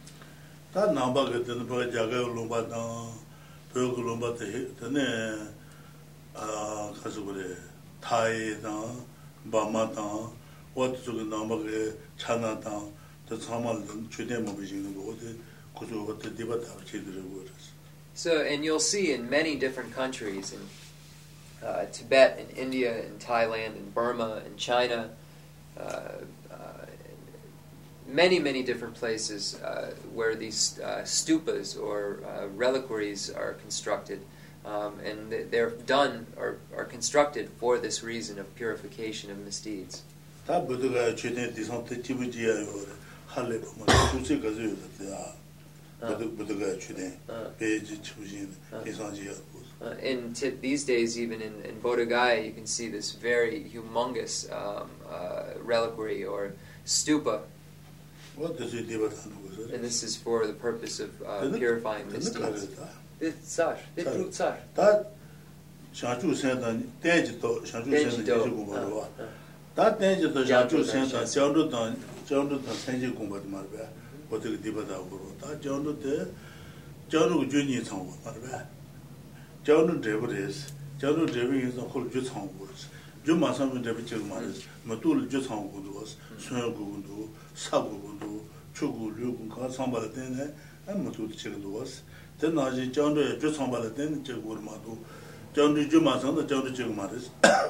What to the number China down, the Samal, Chudem of the Kuzu, what the Dibata waters. So, and you'll see in many different countries, in uh, Tibet, in India, in Thailand, in Burma, in China, uh, uh, many, many different places uh, where these uh, stupas or uh, reliquaries are constructed. Um, and they're done or are constructed for this reason of purification of misdeeds. 다 부두가 최대 디상트 지부지야 할래 보면 수치 가지고 있다. 부두 부두가 최대 베이지 지부진 디상지야. In t- these days, even in, in Bodh Gaya, you can see this very humongous um, uh, reliquary or stupa. What does it do with that? And this is for the purpose of uh, purifying misdeeds. It's tsar. It's true tsar. That Shangchu Sendan, Dejito, Shangchu Sendan, that Dejito, Shangchu Sendan, Jandu, Jandu, Senji Kumbat Marba, what the Dibata Guru, that Jandu, Jandu Junior Song, Marba. Jandu Devotees, Jandu Devi is the whole Jutong words. Juma Sam Devichil Maris, Matul Jutong Gudus, Sun Gundu, Sabu Gundu, Chugu, Lugun, Samba Dene, and Matul Childuas. Then I see John do just some about the Chegurmadu. John do Jumasan, the John Chegmaris.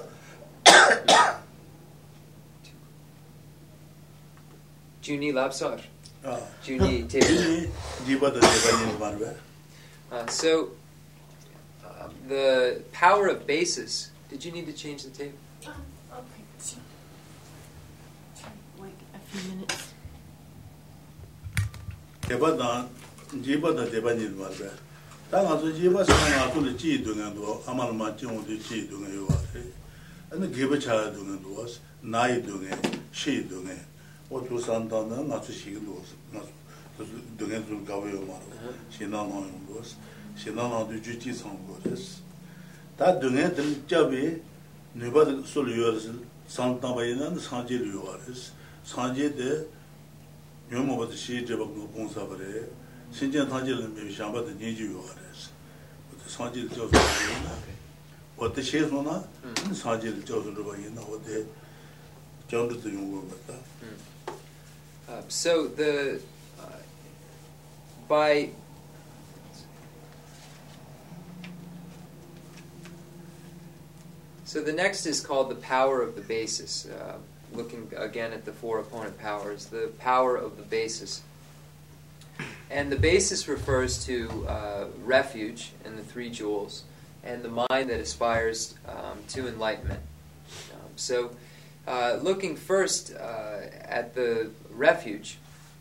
Juni Lapsar. Juni Tevini. Jiba the Japanese Marva. So, uh, the power of basis. Did you need to change the tape? Um, okay. Wait a few minutes. Kebadan. Jiba the Japanese Marva. Tangasu Jiba Sang to the Chi doing and Amal Machon the Chi doing you are. And the Gibacha doing and was, Nai doing it, she doing it. What was Santana, not to she was, not doing it to Gavio Marva. She not knowing was, she not know the duty song was. That doing it, the Jabi, nobody soldiers, Santa Bayan and Sanji Luaris, Sanji de Yomo the Shi Jabak Ponsabare. 신전 단지는 미상받은 니주요아레스. 산지를 저서 어때 시에서나 산지를 저서로 봐이나 어때 정도도 용거 같다. So the uh, by So the next is called the power of the basis. Uh, looking again at the four opponent powers, the power of the basis. And the basis refers to uh, refuge and the three jewels, and the mind that aspires um, to enlightenment. Um, so, uh, looking first uh, at the refuge,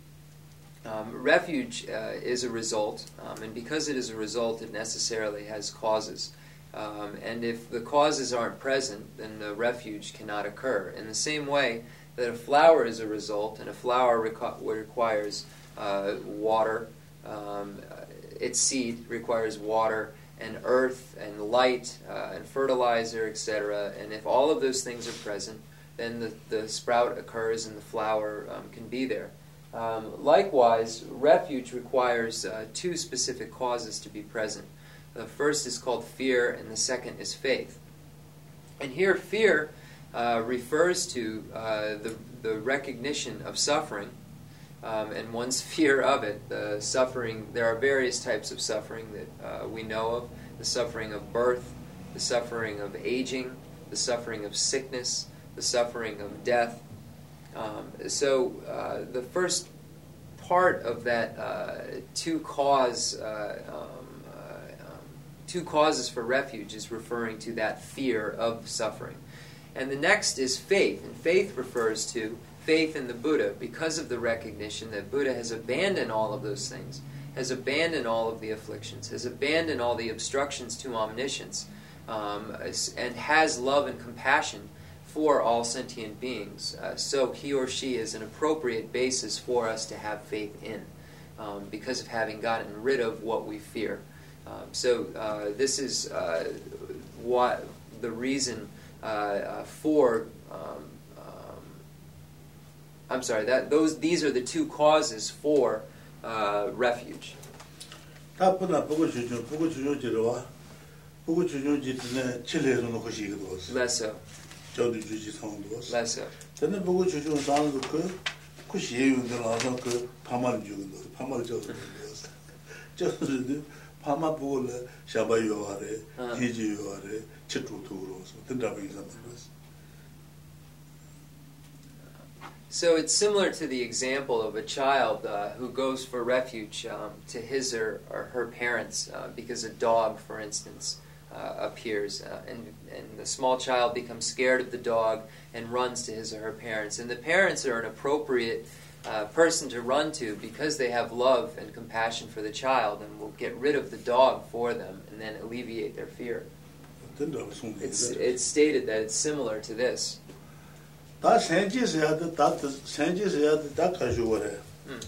um, refuge uh, is a result, um, and because it is a result, it necessarily has causes. Um, and if the causes aren't present, then the refuge cannot occur. In the same way that a flower is a result, and a flower requ- requires uh, water, um, its seed requires water, and earth, and light, uh, and fertilizer, et cetera. And if all of those things are present, then the, the sprout occurs and the flower um, can be there. Um, likewise, refuge requires uh, two specific causes to be present. The first is called fear, and the second is faith. And here, fear uh, refers to uh, the, the recognition of suffering, um, and one's fear of it. The suffering, there are various types of suffering that uh, we know of. The suffering of birth, the suffering of aging, the suffering of sickness, the suffering of death. Um, so uh, the first part of that uh, two cause, uh, um, uh, um, two causes for refuge is referring to that fear of suffering. And the next is faith, and faith refers to faith in the Buddha because of the recognition that Buddha has abandoned all of those things, has abandoned all of the afflictions, has abandoned all the obstructions to omniscience, um, and has love and compassion for all sentient beings. Uh, so he or she is an appropriate basis for us to have faith in, um, because of having gotten rid of what we fear. Um, so uh, this is uh, what the reason uh, uh, for. Um, um, I'm sorry. That those these are the two causes for uh, refuge. Less so. Less so. 저는 보고 주중 상도 그 쿠시에운들 와서 그 파마를 주는 거. 파마를 줘서 저는 파마 보고 샤바요 아래 디지요 아래 쳇루토로서 된다고 이상한거스. So it's similar to the example of a child uh, who goes for refuge um, to his or, or her parents uh, because a dog, for instance, uh, appears, uh, and, and the small child becomes scared of the dog and runs to his or her parents. And the parents are an appropriate uh, person to run to because they have love and compassion for the child and will get rid of the dog for them and then alleviate their fear. It's, it's stated that it's similar to this. 다 생지서야도 다 생지서야도 다 가지고 그래.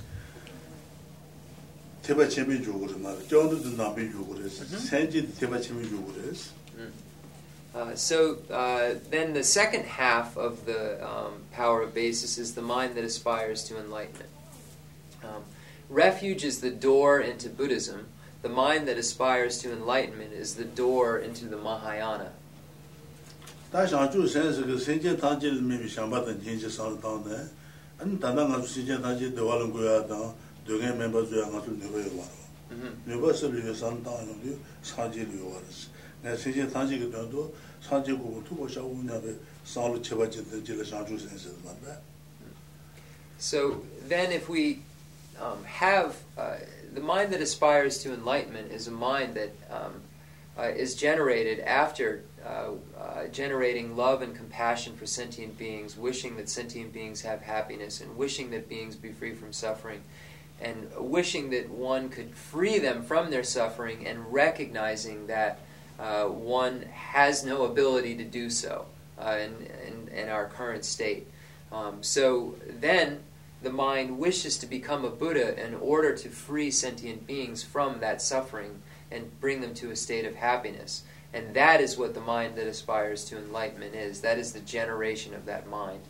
대바 재미 주고 그래 말. 저도 남비 주고 그래. 생지 대바 재미 주고 그래. Uh, so uh, then the second half of the um, power of basis is the mind that aspires to enlightenment. Um, refuge is the door into Buddhism. The mind that aspires to enlightenment is the door into the Mahayana. 다 상주 sense 그 생제 단지를 매미 상받은 진짜 상담네. 안 단단한 수제 단지 도와는 거야다. 동해 멤버즈야 가지고 내려요 와. 내버서를 상담하는 사지를 요하스. 내 생제 단지가 돼도 사지고 두고 샤우냐베 살을 쳐받지 되질 상주 sense 맞다. So then if we um, have uh, the mind that aspires to enlightenment is a mind that um, uh, is generated after Uh, uh, generating love and compassion for sentient beings, wishing that sentient beings have happiness, and wishing that beings be free from suffering, and wishing that one could free them from their suffering, and recognizing that uh, one has no ability to do so uh, in, in, in our current state. Um, so then the mind wishes to become a Buddha in order to free sentient beings from that suffering and bring them to a state of happiness. And that is what the mind that aspires to enlightenment is. That is the generation of that mind.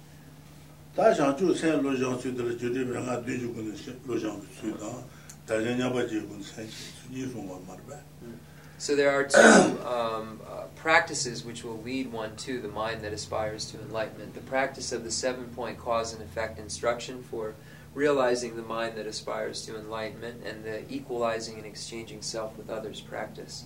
So there are two um, uh, practices which will lead one to the mind that aspires to enlightenment. The practice of the seven-point cause and effect instruction for realizing the mind that aspires to enlightenment, and the equalizing and exchanging self with others practice.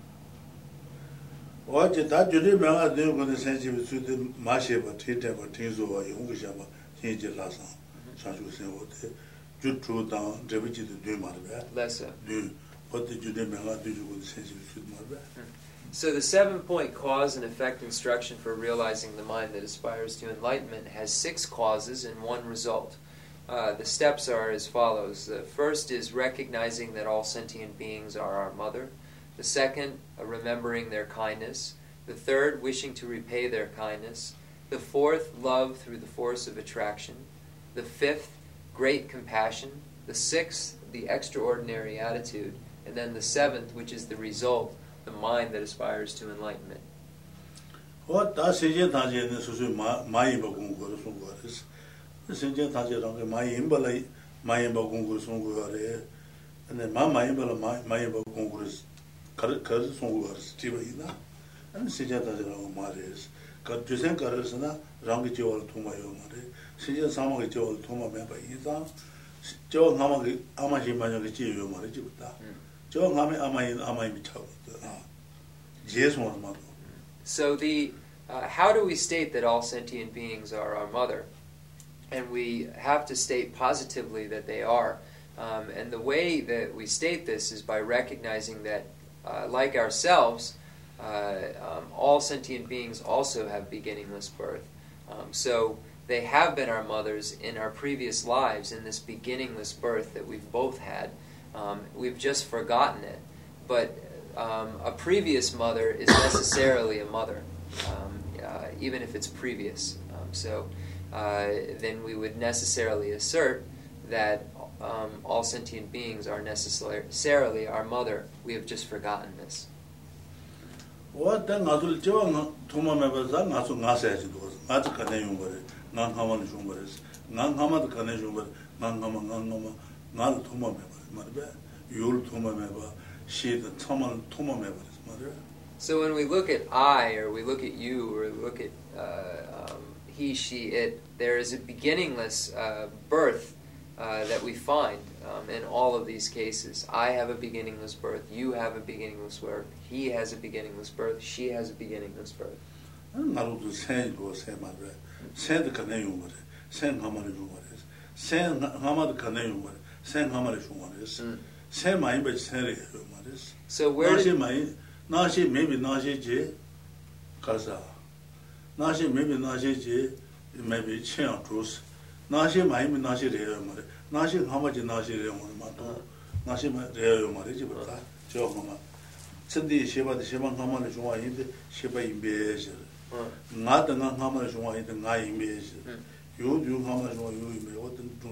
어제 다 주리 명아 되는 거는 sensitive 수도 마셔봐 티테버 tinzo 용기샤봐 tin지 라사 사주 생활에 주 주당 제비지도 돼 말이야. Less so. 네. 어디 주대 내가 뒤주고 생실 수 말이야. So the seven-point cause and effect instruction for realizing the mind that aspires to enlightenment has six causes and one result. Uh, the steps are as follows. The first is recognizing that all sentient beings are our mother. The second, uh, remembering their kindness. The third, wishing to repay their kindness. The fourth, love through the force of attraction. The fifth, great compassion. The sixth, the extraordinary attitude. And then the seventh, which is the result, the mind that aspires to enlightenment. What does it is so my 공부를 송고하res. 신전 다제랑 많이 임발이 많이 공부를 송고하래. 근데 많이 임발 많이 공부를 가르 가르 송고하res. 집이나. 아니 신전 다제랑 말이스. 그 주생 가르스나 랑기 지월 통마요 말이. 신전 사막의 지월 통마면 봐 이상. 저 나마게 아마시 만약에 지요 말이지부터. 저 나마에 아마이 아마이 미쳐. So the uh, how do we state that all sentient beings are our mother? And we have to state positively that they are. Um, and the way that we state this is by recognizing that, uh, like ourselves, uh, um, all sentient beings also have beginningless birth. Um, so they have been our mothers in our previous lives, in this beginningless birth that we've both had. Um, we've just forgotten it. But um, a previous mother is necessarily a mother, um, uh, even if it's previous. Um, so uh, then we would necessarily assert that um, all sentient beings are necessarily our mother. We have just forgotten this. What then? I will tell you, Toma members are not so nice as it was. Not a Canadian word, non Haman Shumberes, non Hamad Canadian word, non Haman, non Noma, not Toma member. You'll Toma member, she the Toma Toma members, mother. So when we look at I, or we look at you, or look at uh, um, he, she, it, there is a beginningless uh, birth uh, that we find um, in all of these cases. I have a beginningless birth. You have a beginningless birth. He has a beginningless birth. She has a beginningless birth. 나로도 생도 생마래. 생도 가네요 말에. 생 하마를 좀 말해. 생 하마도 가네요 말에. 생 하마를 좀 말해. 생 많이 배 생을 말해. So where 나시 많이 나시 maybe 나시지 가자. 나시 maybe 나시지 maybe 체험 주스. 나시 많이 나시래요 말에. 나시 하마지 나시래요 말도. 나시 말래요 말이지 보다. 저 하마. 천디 시바도 시방 하마를 좋아하는데 시바 임베지. 나도 나 하마를 좋아하는데 나 임베지. 요요 하마를 좋아 요 임베 어떤 좀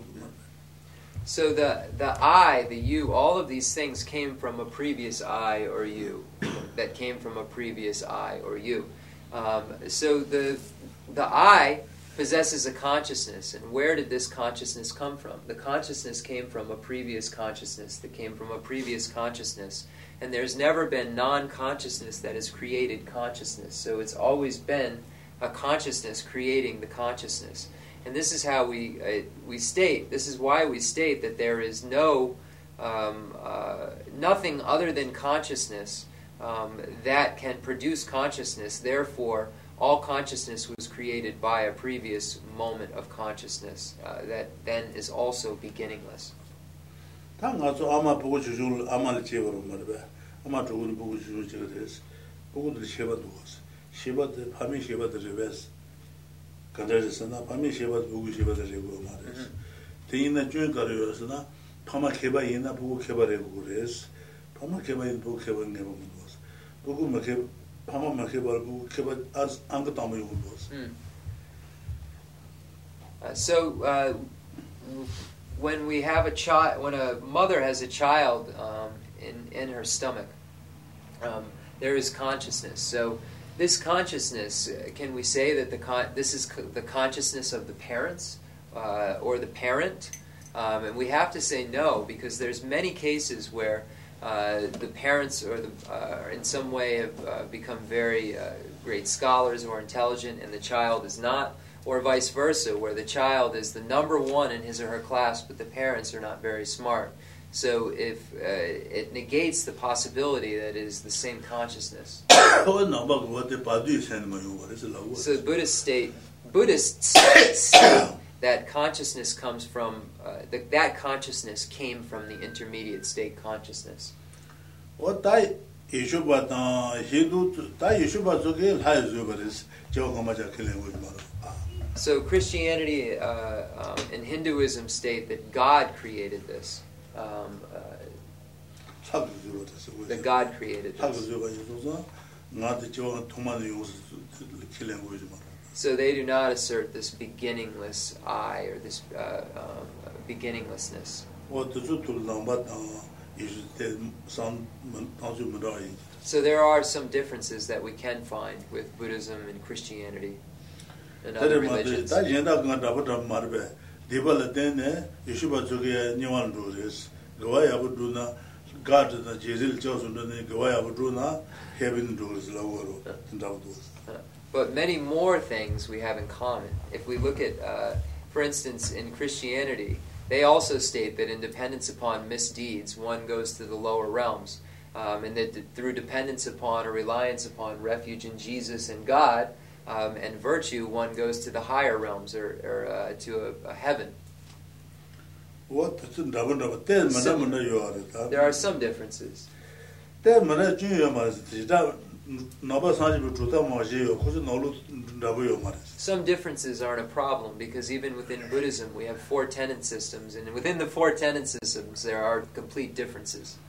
So the the I, the you, all of these things came from a previous I or you, that came from a previous I or you. Um, so the the I possesses a consciousness, and where did this consciousness come from? The consciousness came from a previous consciousness that came from a previous consciousness, and there's never been non-consciousness that has created consciousness. So it's always been a consciousness creating the consciousness. And this is how we uh, we state. This is why we state that there is no um, uh, nothing other than consciousness um, that can produce consciousness. Therefore, all consciousness was created by a previous moment of consciousness uh, that then is also beginningless. 당가서 아마 보고 주줄 아마를 제거로 말해. 아마 저걸 보고 주줄 제거 됐어. 보고들 쉐바도 왔어. 쉐바도 밤에 쉐바도 레베스. 간다르스나 밤에 쉐바도 보고 쉐바도 제거 말해. 대인나 준 거려서나 밤에 개바 있나 보고 개발하고 그랬어. 밤에 개바인 보고 개발 내고 먹었어. 보고 막 밤에 막 개발 보고 개발 안 것도 안 먹고 먹었어. So uh, when we have a child, when a mother has a child um, in in her stomach, um, there is consciousness. So this consciousness, uh, can we say that the con- this is co- the consciousness of the parents uh, or the parent? Um, and we have to say no, because there's many cases where uh, the parents or the uh, in some way have uh, become very uh, great scholars or intelligent, and the child is not. Or vice versa, where the child is the number one in his or her class, but the parents are not very smart. So if uh, it negates the possibility that it is the same consciousness. So the Buddhist state, Buddhists that consciousness comes from, uh, the, that consciousness came from the intermediate state consciousness. What I issue but he do that issue but okay, high zubaris, Jogomaja killing with mother. So Christianity uh, um, and Hinduism state that God created this. Um, uh, that God created this. So they do not assert this beginningless I or this uh, um, beginninglessness. So there are some differences that we can find with Buddhism and Christianity and other religions. But many more things we have in common. If we look at, uh, for instance, in Christianity, they also state that in dependence upon misdeeds, one goes to the lower realms. Um, and that through dependence upon or reliance upon refuge in Jesus and God um, and virtue, one goes to the higher realms or, or uh, to a, a heaven. What? Some, there are some differences. Some differences aren't a problem because even within Buddhism we have four tenet systems, and within the four tenet systems there are complete differences.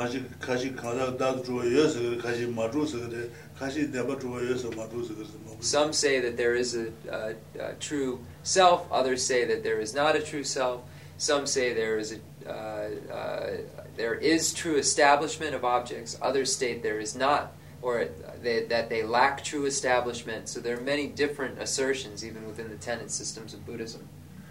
Some say that there is a, a, a true self, others say that there is not a true self. Some say there is a, uh, uh, there is true establishment of objects. Others state there is not, or they, that they lack true establishment. So there are many different assertions even within the tenet systems of Buddhism.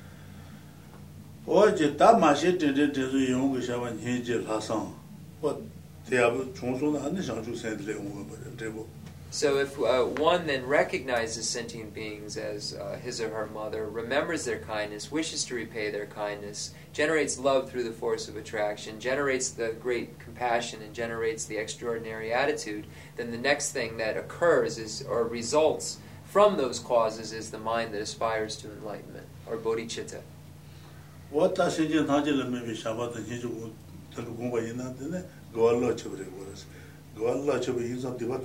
So if uh, one then recognizes sentient beings as uh, his or her mother, remembers their kindness, wishes to repay their kindness, generates love through the force of attraction, generates the great compassion, and generates the extraordinary attitude, then the next thing that occurs is, or results from those causes, is the mind that aspires to enlightenment, or bodhicitta. What does sentient Hajila maybe Shabbat and Hindu go a lot of it was? Go a lot of it of the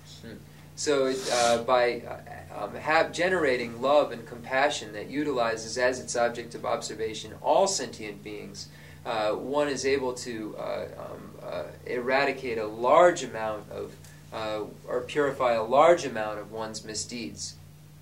So uh, by uh, um, have generating love and compassion that utilizes as its object of observation all sentient beings, uh, one is able to uh, um, uh, eradicate a large amount of, uh, or purify a large amount of one's misdeeds.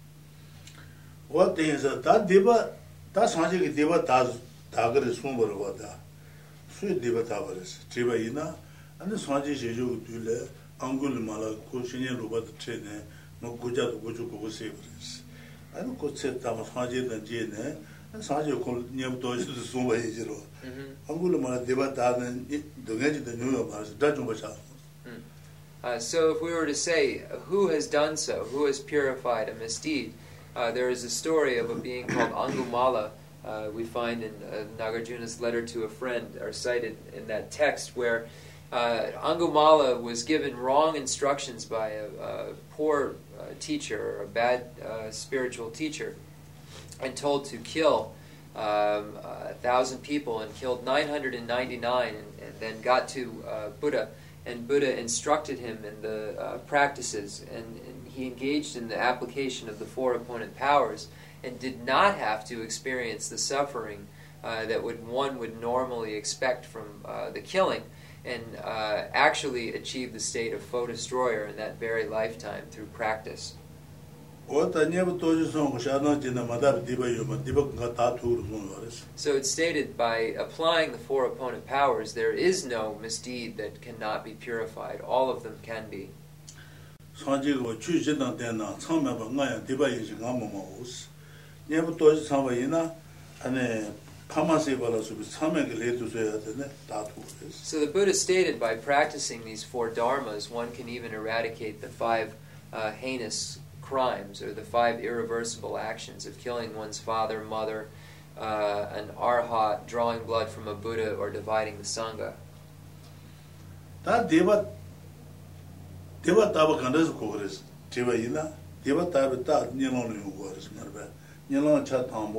What is that? That deva, that's how you deva does target is from Borvada. Sweet deva towers, Triba ina, and the Swaji Jeju Dule. Angul Mala, Kushinia Rubat Train, no Guja Guju Savers. I don't could set Thomas Haji and Jane, and Sajo called Niamto to Sumba Hijiro. Angul Mala Devata and the Gaji the New York, Dajum Bachar. So, if we were to say, who has done so, who has purified a misdeed, uh, there is a story of a being called Angumala. Uh, we find in uh, Nagarjuna's letter to a friend, are cited in that text, where Uh, Angumala was given wrong instructions by a, a poor uh, teacher, or a bad uh, spiritual teacher, and told to kill um, a thousand people, and killed nine hundred ninety-nine, and, and then got to uh, Buddha, and Buddha instructed him in the uh, practices, and, and he engaged in the application of the four opponent powers, and did not have to experience the suffering uh, that would one would normally expect from uh, the killing, and uh, actually achieve the state of foe destroyer in that very lifetime through practice. So it's stated, by applying the four opponent powers, there is no misdeed that cannot be purified. All of them can be. So the Buddha stated, by practicing these four dharmas, one can even eradicate the five uh, heinous crimes, or the five irreversible actions of killing one's father, mother, uh, an arhat, drawing blood from a Buddha, or dividing the Sangha. That deva deva taba kandas kores deva ina deva taba ta nyalon yu kores marba nyalon cha tambo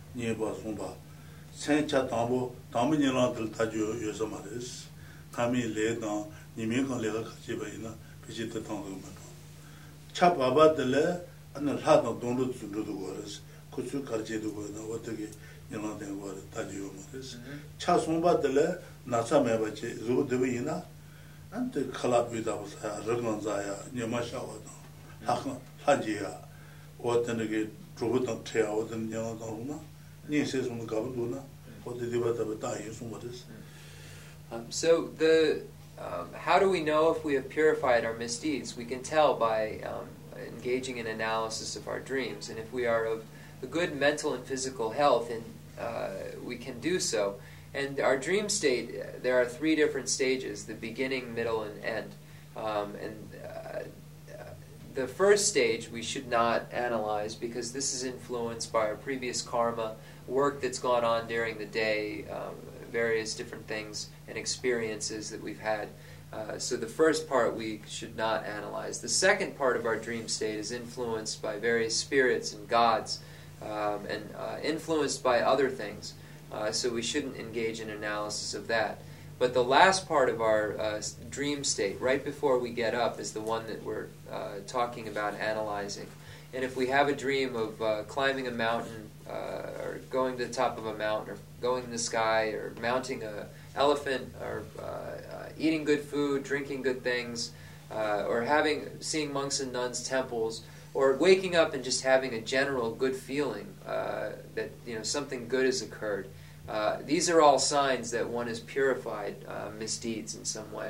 니바 송바 생차 담보 담이니라들 다주 요소 말이스 감이 레다 니메가 레가 같이 봐이나 비지트 통도 차 바바들레 안나 하도 돈도 준도도 거스 kuchu karchedu go na watagi yana den go tajiyo maris cha somba dele nacha meba che zo debi ina ante khala bida ba raglan za ya nyama sha wa da ha haji ya wotan ge trobu ta thya wotan yana da na ni se sum ga bu na wotan de ba ta ta yi sum maris. So the um, how do we know if we have purified our misdeeds? We can tell by um, engaging in analysis of our dreams, and if we are of a good mental and physical health, and uh, we can do so. And our dream state, there are three different stages: the beginning, middle, and end. Um, and uh, the first stage we should not analyze because this is influenced by our previous karma, work that's gone on during the day, um, various different things and experiences that we've had. Uh, so the first part we should not analyze. The second part of our dream state is influenced by various spirits and gods, um, and uh, influenced by other things. Uh, so we shouldn't engage in analysis of that. But the last part of our uh, dream state, right before we get up, is the one that we're uh, talking about analyzing. And if we have a dream of uh, climbing a mountain, uh, or going to the top of a mountain, or going in the sky, or mounting a elephant, or uh, uh, eating good food, drinking good things, uh, or having seeing monks and nuns' temples, or waking up and just having a general good feeling uh, that you know something good has occurred. Uh, these are all signs that one has purified uh, misdeeds in some way.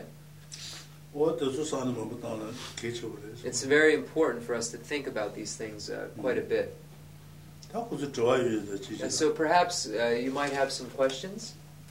It's very important for us to think about these things uh, quite a bit. And so perhaps uh, you might have some questions?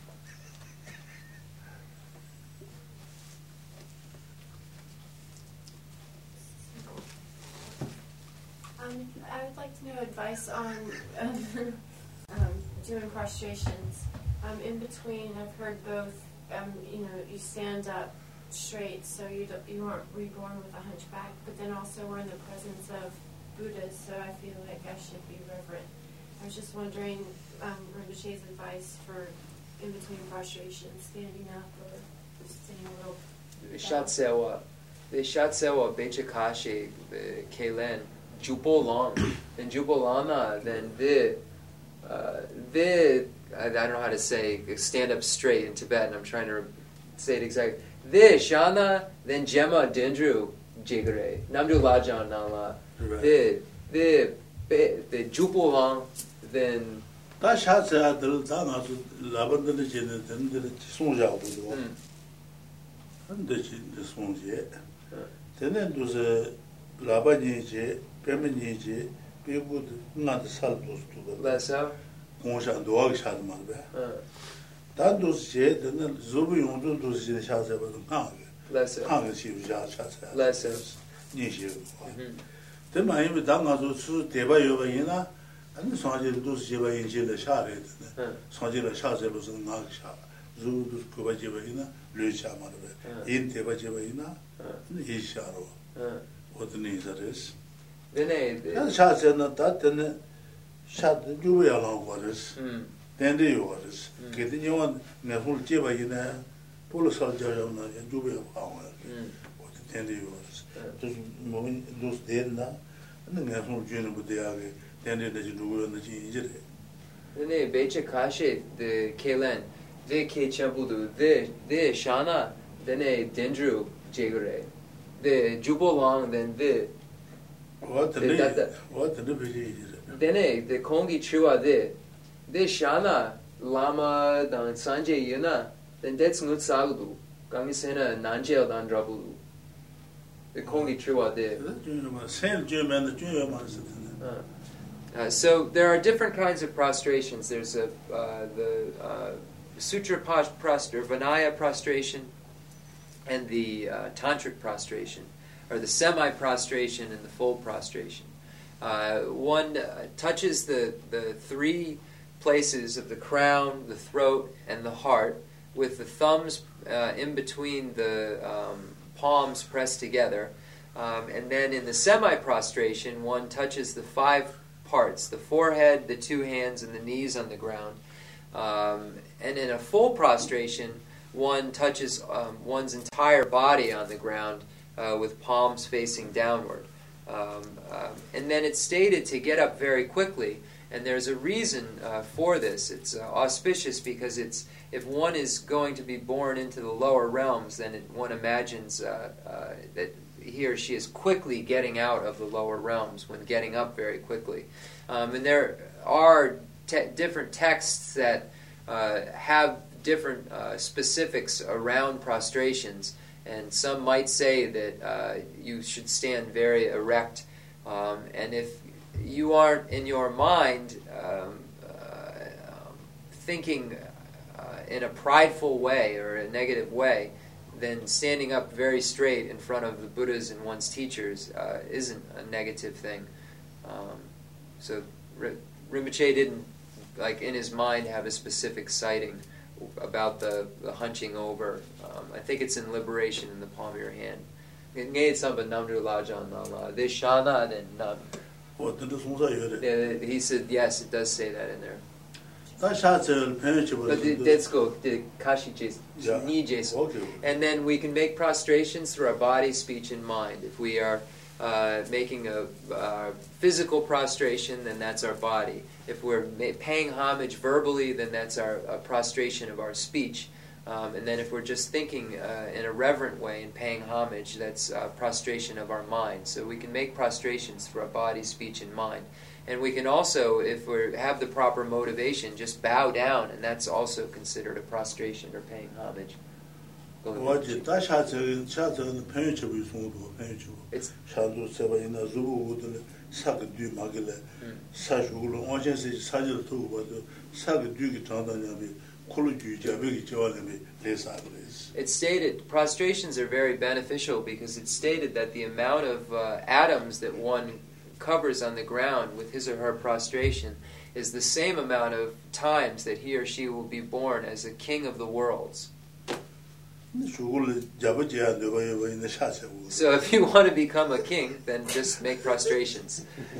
Um, I would like to know advice on um, um, doing prostrations. Um, in between, I've heard both. Um, you know, you stand up straight, so you don't, you aren't reborn with a hunchback. But then also, we're in the presence of Buddhas, so I feel like I should be reverent. I was just wondering, um, Rinpoche's advice for in between prostrations, standing up or just staying a little. Shatsewa, the Shatsewa Bechakashi, the Kelen. Jupo long, and Jupo lama, then the, uh, the, I don't know how to say, stand up straight in Tibetan, I'm trying to say it exactly. The shana, then Gemma dendru jigare, namdu lajan nala, the, the, the Jupo long, then. Da shatsa del da na su laban de jene den de sonja bu do. And de de sonje. Tenen do ze laban je Pemenije, people not the salvos to the lesser. Conscious dog shad malbe. That does jet and then Zubi on those shots about the pound. Lesser. Hung as you shots. Lesser. Nishi. Then my name is Danga to Deva Yovina, and the Sanjay does Jiva in Jilla Sharet, Sanjay Shazet was in Naksha, Zu Kuba Jivina, Lucha Marve, in Deva Jivina, and his shadow. What the names that is. And shots are not that, and shot the Juve along waters. Then the waters. Getting you on Nahul Jiva in a Polisal Jayana and Juve power. What the ten waters. Those dead now, and the National Junior with the Age, then the Juve and the Jinjit. Then they Becha Kashi, the Kalen, the K Chambudu, the the Shana, then a Dendru Jagare, the Jubolong, then the. What the what the Then the Kongi Chua de de Shana Lama dan Sanjay Yuna, then that's Nut Saludu, Gangisena Nanjel dan Drabulu. The Kongi Chua de. Uh, so there are different kinds of prostrations. There's a uh, the uh, Sutra prostration, Vinaya prostration, and the uh, Tantric prostration, or the semi-prostration and the full prostration. Uh, one uh, touches the, the three places of the crown, the throat, and the heart, with the thumbs uh, in between the um, palms pressed together. Um, and then in the semi-prostration, one touches the five parts: the forehead, the two hands, and the knees on the ground. Um, and in a full prostration, one touches um, one's entire body on the ground uh, with palms facing downward. Um, um, and then it's stated to get up very quickly. And there's a reason uh, for this. It's uh, auspicious because it's if one is going to be born into the lower realms, then it, one imagines uh, uh, that he or she is quickly getting out of the lower realms when getting up very quickly. Um, and there are te- different texts that uh, have different uh, specifics around prostrations. And some might say that uh, you should stand very erect. Um, and if you aren't in your mind um, uh, um, thinking uh, in a prideful way or a negative way, then standing up very straight in front of the Buddhas and one's teachers uh, isn't a negative thing. Um, so R- Rinpoche didn't, like in his mind, have a specific citing about the, the hunching over. Um, I think it's in Liberation in the Palm of Your Hand. He said, yes, it does say that in there. But let's go. And then we can make prostrations through our body, speech, and mind. If we are uh, making a uh, physical prostration, then that's our body. If we're paying homage verbally, then that's our uh, prostration of our speech. Um, and then if we're just thinking uh, in a reverent way and paying homage, that's uh, prostration of our mind. So we can make prostrations for our body, speech, and mind. And we can also, if we have the proper motivation, just bow down, and that's also considered a prostration or paying homage. It's It's stated, prostrations are very beneficial because it's stated that the amount of uh, atoms that one covers on the ground with his or her prostration is the same amount of times that he or she will be born as a king of the worlds. So if you want to become a king, then just make prostrations.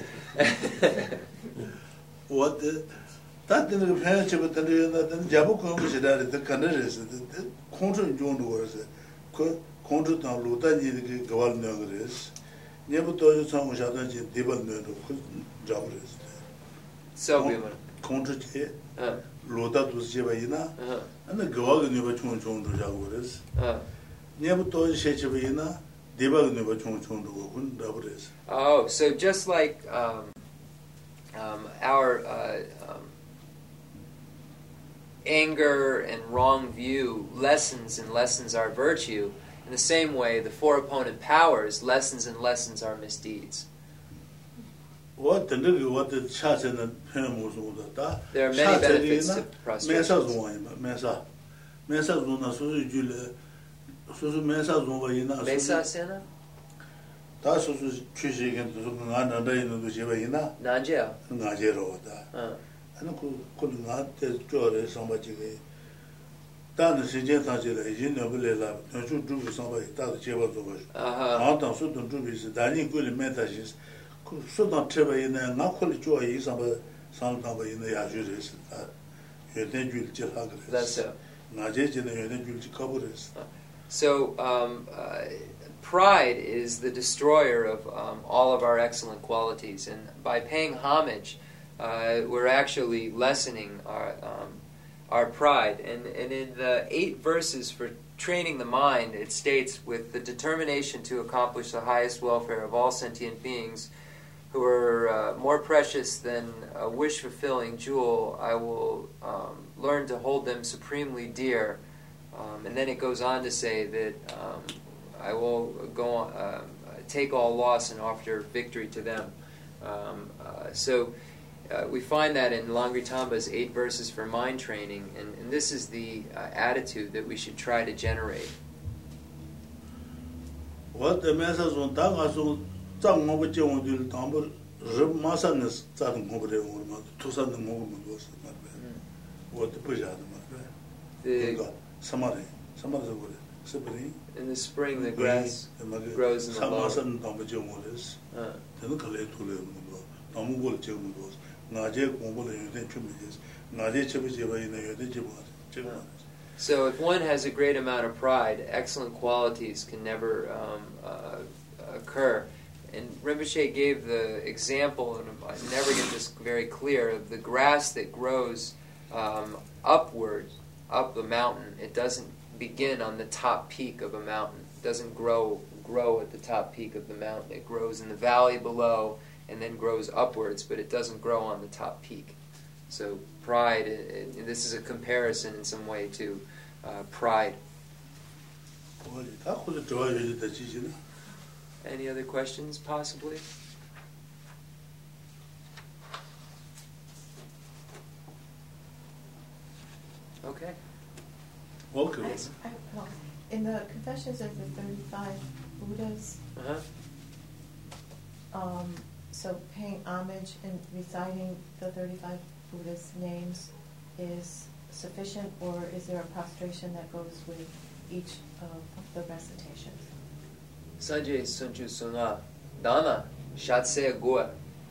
What the that the parents of the Jabu Congress that the Canaries, the control John was control down Lutani Governors, never told you some was other Dibble Jobbers. So, control Lota to Sevaina, and the Governor never changed on the Jaguars. Never told Shechavina, Dibble never changed on the Jobbers. Oh, so just like um, um, our uh, um, anger and wrong view lessens and lessens our virtue, in the same way the four opponent powers lessens and lessens our misdeeds. What the what the chats in the Pemus there are many benefits to prostration. Mesa Mesa Zuna Susu Jule Susu Mesa Zuma Mesa Sena? That's also choosing into Nana in the Javaina Najia Najero. And could not tell somebody. Dan the Sijan Tajila, you know, don't you do somebody that Java. Out of certain troops, Danny good metages. So not Trevor in a not quality joy, somebody in the Ajuris. You think you'll just hug it. That's so. Najin and you'll cover this. So, um, uh, pride is the destroyer of um, all of our excellent qualities, and by paying homage, uh, we're actually lessening our um, our pride. And, and in the eight verses for training the mind, it states, with the determination to accomplish the highest welfare of all sentient beings, who are uh, more precious than a wish-fulfilling jewel, I will um, learn to hold them supremely dear. Um, and then it goes on to say that um, I will go on, uh, take all loss and offer victory to them. Um, uh, so uh, we find that in Langritamba's eight verses for mind training, and, and this is the uh, attitude that we should try to generate. What the message on Tangasu? Some of the old Tambo, Masan is starting over the woman, two sudden movement was what the Pujad. The Samari, Samari, Sibri. In the spring, the grass grows in the lower. Some Tambo is, then collect to live. 아무걸 제공도 나제 공부를 요새 좀 이제 나제 집에 집에 있는 요새 집에 집에 So if one has a great amount of pride, excellent qualities can never um, uh, occur. And Rinpoche gave the example, and I never get this very clear, of the grass that grows um, upward, up the mountain. It doesn't begin on the top peak of a mountain. It doesn't grow grow at the top peak of the mountain. It grows in the valley below and then grows upwards, but it doesn't grow on the top peak. So pride, it, it, this is a comparison in some way to uh, pride. Any other questions, possibly? Okay. Okay. I, I, well, in the Confessions of the thirty-five Buddhas, Uh-huh. um, so paying homage and reciting the thirty-five Buddhas' names is sufficient, or is there a prostration that goes with each of the recitations? Sanjay Sunju Sunga Dana Shatse Goa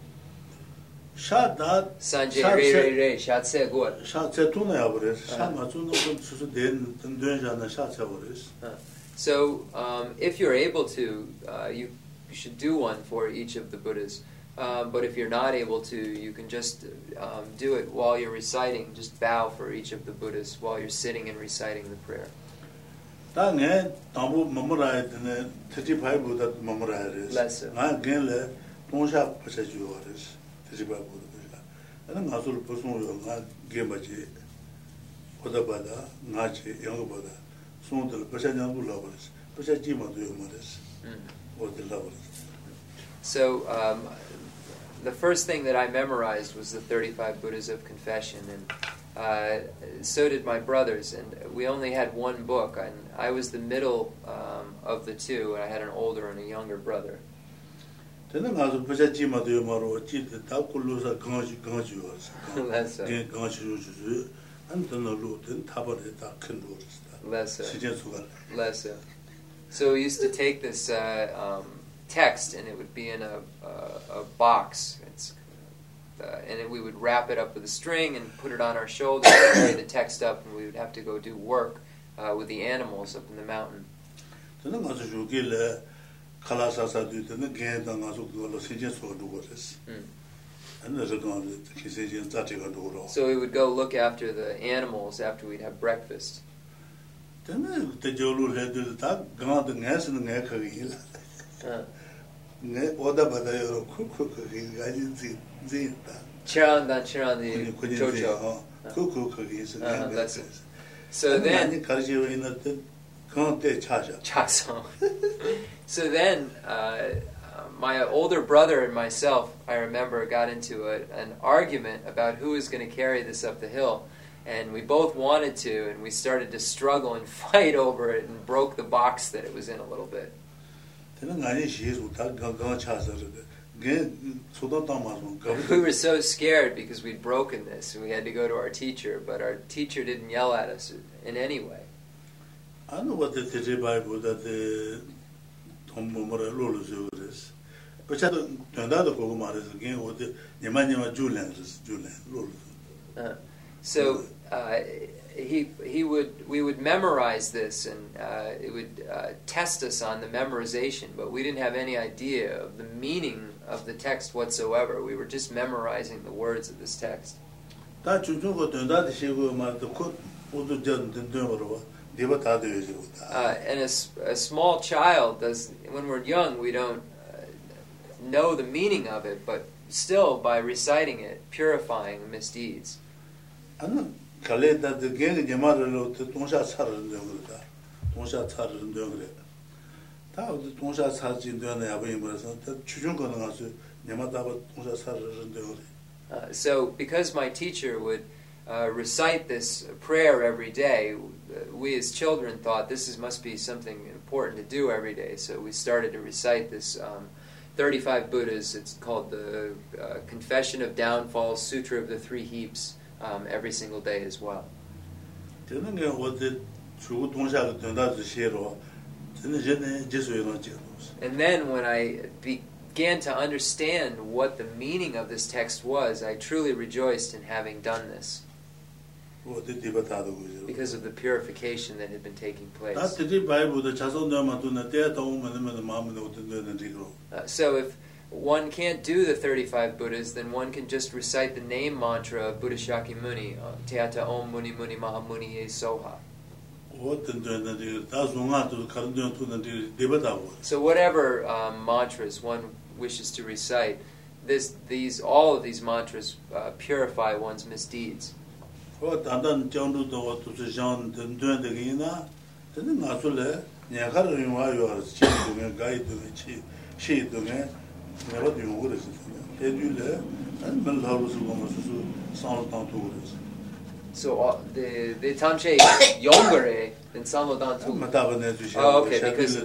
샤다 Sanjay Re Re Re Shatse Goa. 샤체 돈이야 버려. 샤마 주는 건 수수 된 된전자는 샤체 버려. So um, if you're able to, uh, you, you should do one for each of the Buddhas. Um, but if you're not able to, you can just um, do it while you're reciting. Just bow for each of the Buddhas while you're sitting and reciting the prayer. 당에 너무 머무라야 되네. thirty-five보다 머무라야 돼. Lesser. 나 괜래 동샤 퍼셔주어 그래서 thirty-five보다. 나는 가sul 벗으면 나 게임하지. 보다보다 나지 영어보다 손들 퍼셔냐고 라버스. 퍼셔지마도 요마레스. 어디 라버스. So um, the first thing that I memorized was the thirty-five Buddhas of Confession, and uh, so did my brothers. And we only had one book, and I was the middle um, of the two, and I had an older and a younger brother. 되는 가서 퍼셔지마도 요마로 찌다 꿀로서 강아지 강아지 와서. That's a, 게 강아지 주주 안 되는로 된 타버에 다 큰로스. Less so. 시제 수가. Less so. So we used to take this uh, um, text, and it would be in a, a, a box. It's, uh, and then we would wrap it up with a string and put it on our shoulders and carry the text up, and we would have to go do work uh, with the animals up in the mountain. 저는 가서 주길래 칼라사사도 되는 게다 가서 그걸로 시제 수가 누구랬어. 안에서 그 기세진 자체가 누구로. So we would go look after the animals after we'd have breakfast. 저는 그때 저로 해도 다 강아도 내서는 내 거기라. 네 오다 받아요. 그그 거기 가진지 진다. Chirandan Chirandi Chocho. 그그 거기서 Uh, 내. that's it. So then, 가르치고 있는데 그때 차죠. Chaso. So then, uh, my older brother and myself, I remember, got into a, an argument about who was going to carry this up the hill. And we both wanted to, and we started to struggle and fight over it and broke the box that it was in a little bit. We were so scared because we'd broken this, and we had to go to our teacher, but our teacher didn't yell at us in any way. I know what the thirty-five that the Tom Momora Lolo is. But I don't know the Kogomar is again with the Yamanyama Julian, Julian Lolo. So uh, he he would we would memorize this, and uh, it would uh, test us on the memorization, but we didn't have any idea of the meaning of the text whatsoever. We were just memorizing the words of this text. 다 주주고 된다 시고 말도 그 모두 전 된다고 네가 다 되지. Uh, and a, s- a small child does, when we're young, we don't uh, know the meaning of it, but still, by reciting it, purifying the misdeeds. 아는 갈래다 게 제마를 동사 차르는 거다. 동사 차르는 거래. 다 동사 차진 되는 야부인 거라서 주중 거는 가서 제마다 동사 차르는 거래. Uh, so, because my teacher would uh, recite this prayer every day, we as children thought this is, must be something important to do every day. So we started to recite this um, thirty-five Buddhas. It's called the uh, Confession of Downfalls, Sutra of the Three Heaps, um, every single day as well. 저는 게 어디 주고 동사가 된다도 시로 저는 전에 제수에는 지금. And then when I be, began to understand what the meaning of this text was, I truly rejoiced in having done this because of the purification that had been taking place. Uh, so if one can't do the thirty-five Buddhas, then one can just recite the name mantra of Buddha Shakyamuni, uh, Teata Om Muni Muni Mahamuni Ye Soha. So whatever um, mantras one wishes to recite, this, these, all of these mantras uh, purify one's misdeeds. So uh, the the tamche younger than Salmodan too. Oh, okay, because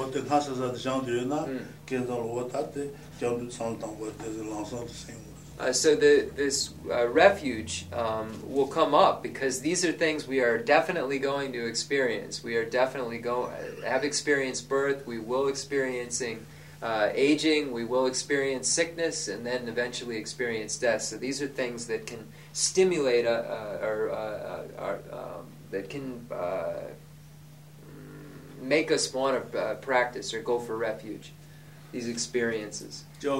uh, so the this uh, refuge um, will come up because these are things we are definitely going to experience. We are definitely go have experienced birth. We will experiencing uh, aging. We will experience sickness, and then eventually experience death. So these are things that can stimulate uh, uh, or uh, uh, um, that can uh, make us want to uh, practice or go for refuge. These experiences.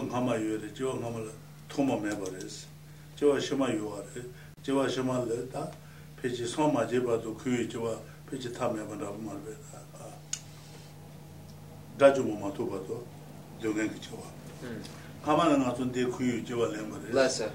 Lesser.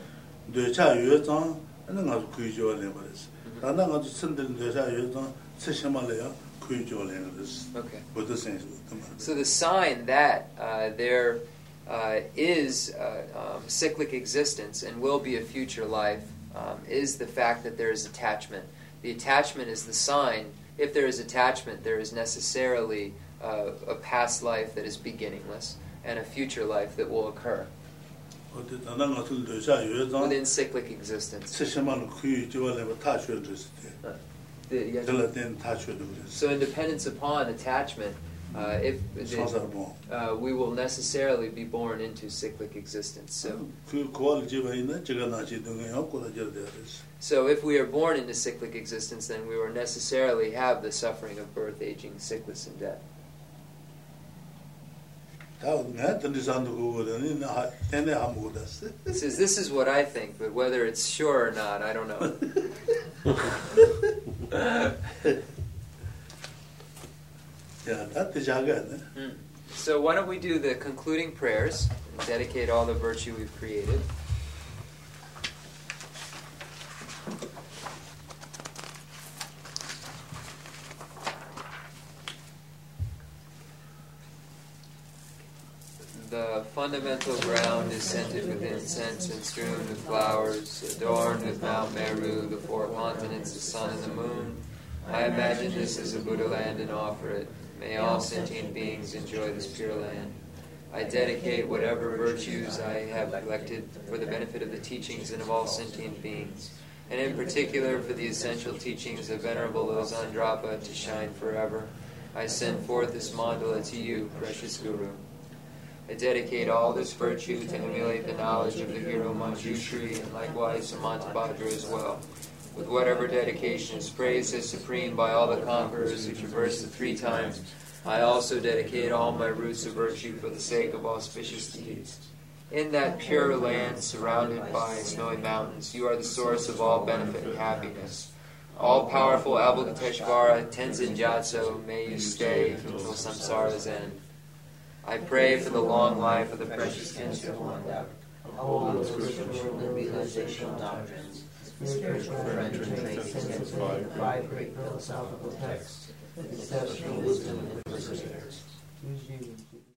Okay. So the sign that uh, there uh, is uh, um, cyclic existence and will be a future life um, is the fact that there is attachment. The attachment is the sign. If there is attachment, there is necessarily uh, a past life that is beginningless and a future life that will occur within cyclic existence. Uh, So in dependence upon attachment, uh, if the, uh, we will necessarily be born into cyclic existence. So, so if we are born into cyclic existence, then we will necessarily have the suffering of birth, aging, sickness, and death. It says, this is what I think, but whether it's sure or not, I don't know. mm. So why don't we do the concluding prayers and dedicate all the virtue we've created. The fundamental ground is scented with incense and strewn with flowers, adorned with Mount Meru, the four continents, the sun and the moon. I imagine this as a Buddha land and offer it. May all sentient beings enjoy this pure land. I dedicate whatever virtues I have neglected for the benefit of the teachings and of all sentient beings, and in particular for the essential teachings of Venerable Losang Drakpa to shine forever. I send forth this mandala to you, precious Guru. I dedicate all this virtue to emulate the knowledge of the hero Manjushri and likewise Samantabhadra as well. With whatever dedication is praised as supreme by all the conquerors who traverse the three times, I also dedicate all my roots of virtue for the sake of auspicious deeds. In that pure land surrounded by snowy mountains, you are the source of all benefit and happiness. All-powerful Avalokiteshvara, Tenzin Gyatso, may you stay until samsara's end. I pray for the long life of the precious Tenzin One, uphold the spiritual and realizational doctrines, spiritual friendship and five great philosophical texts, establishing wisdom and perseverance.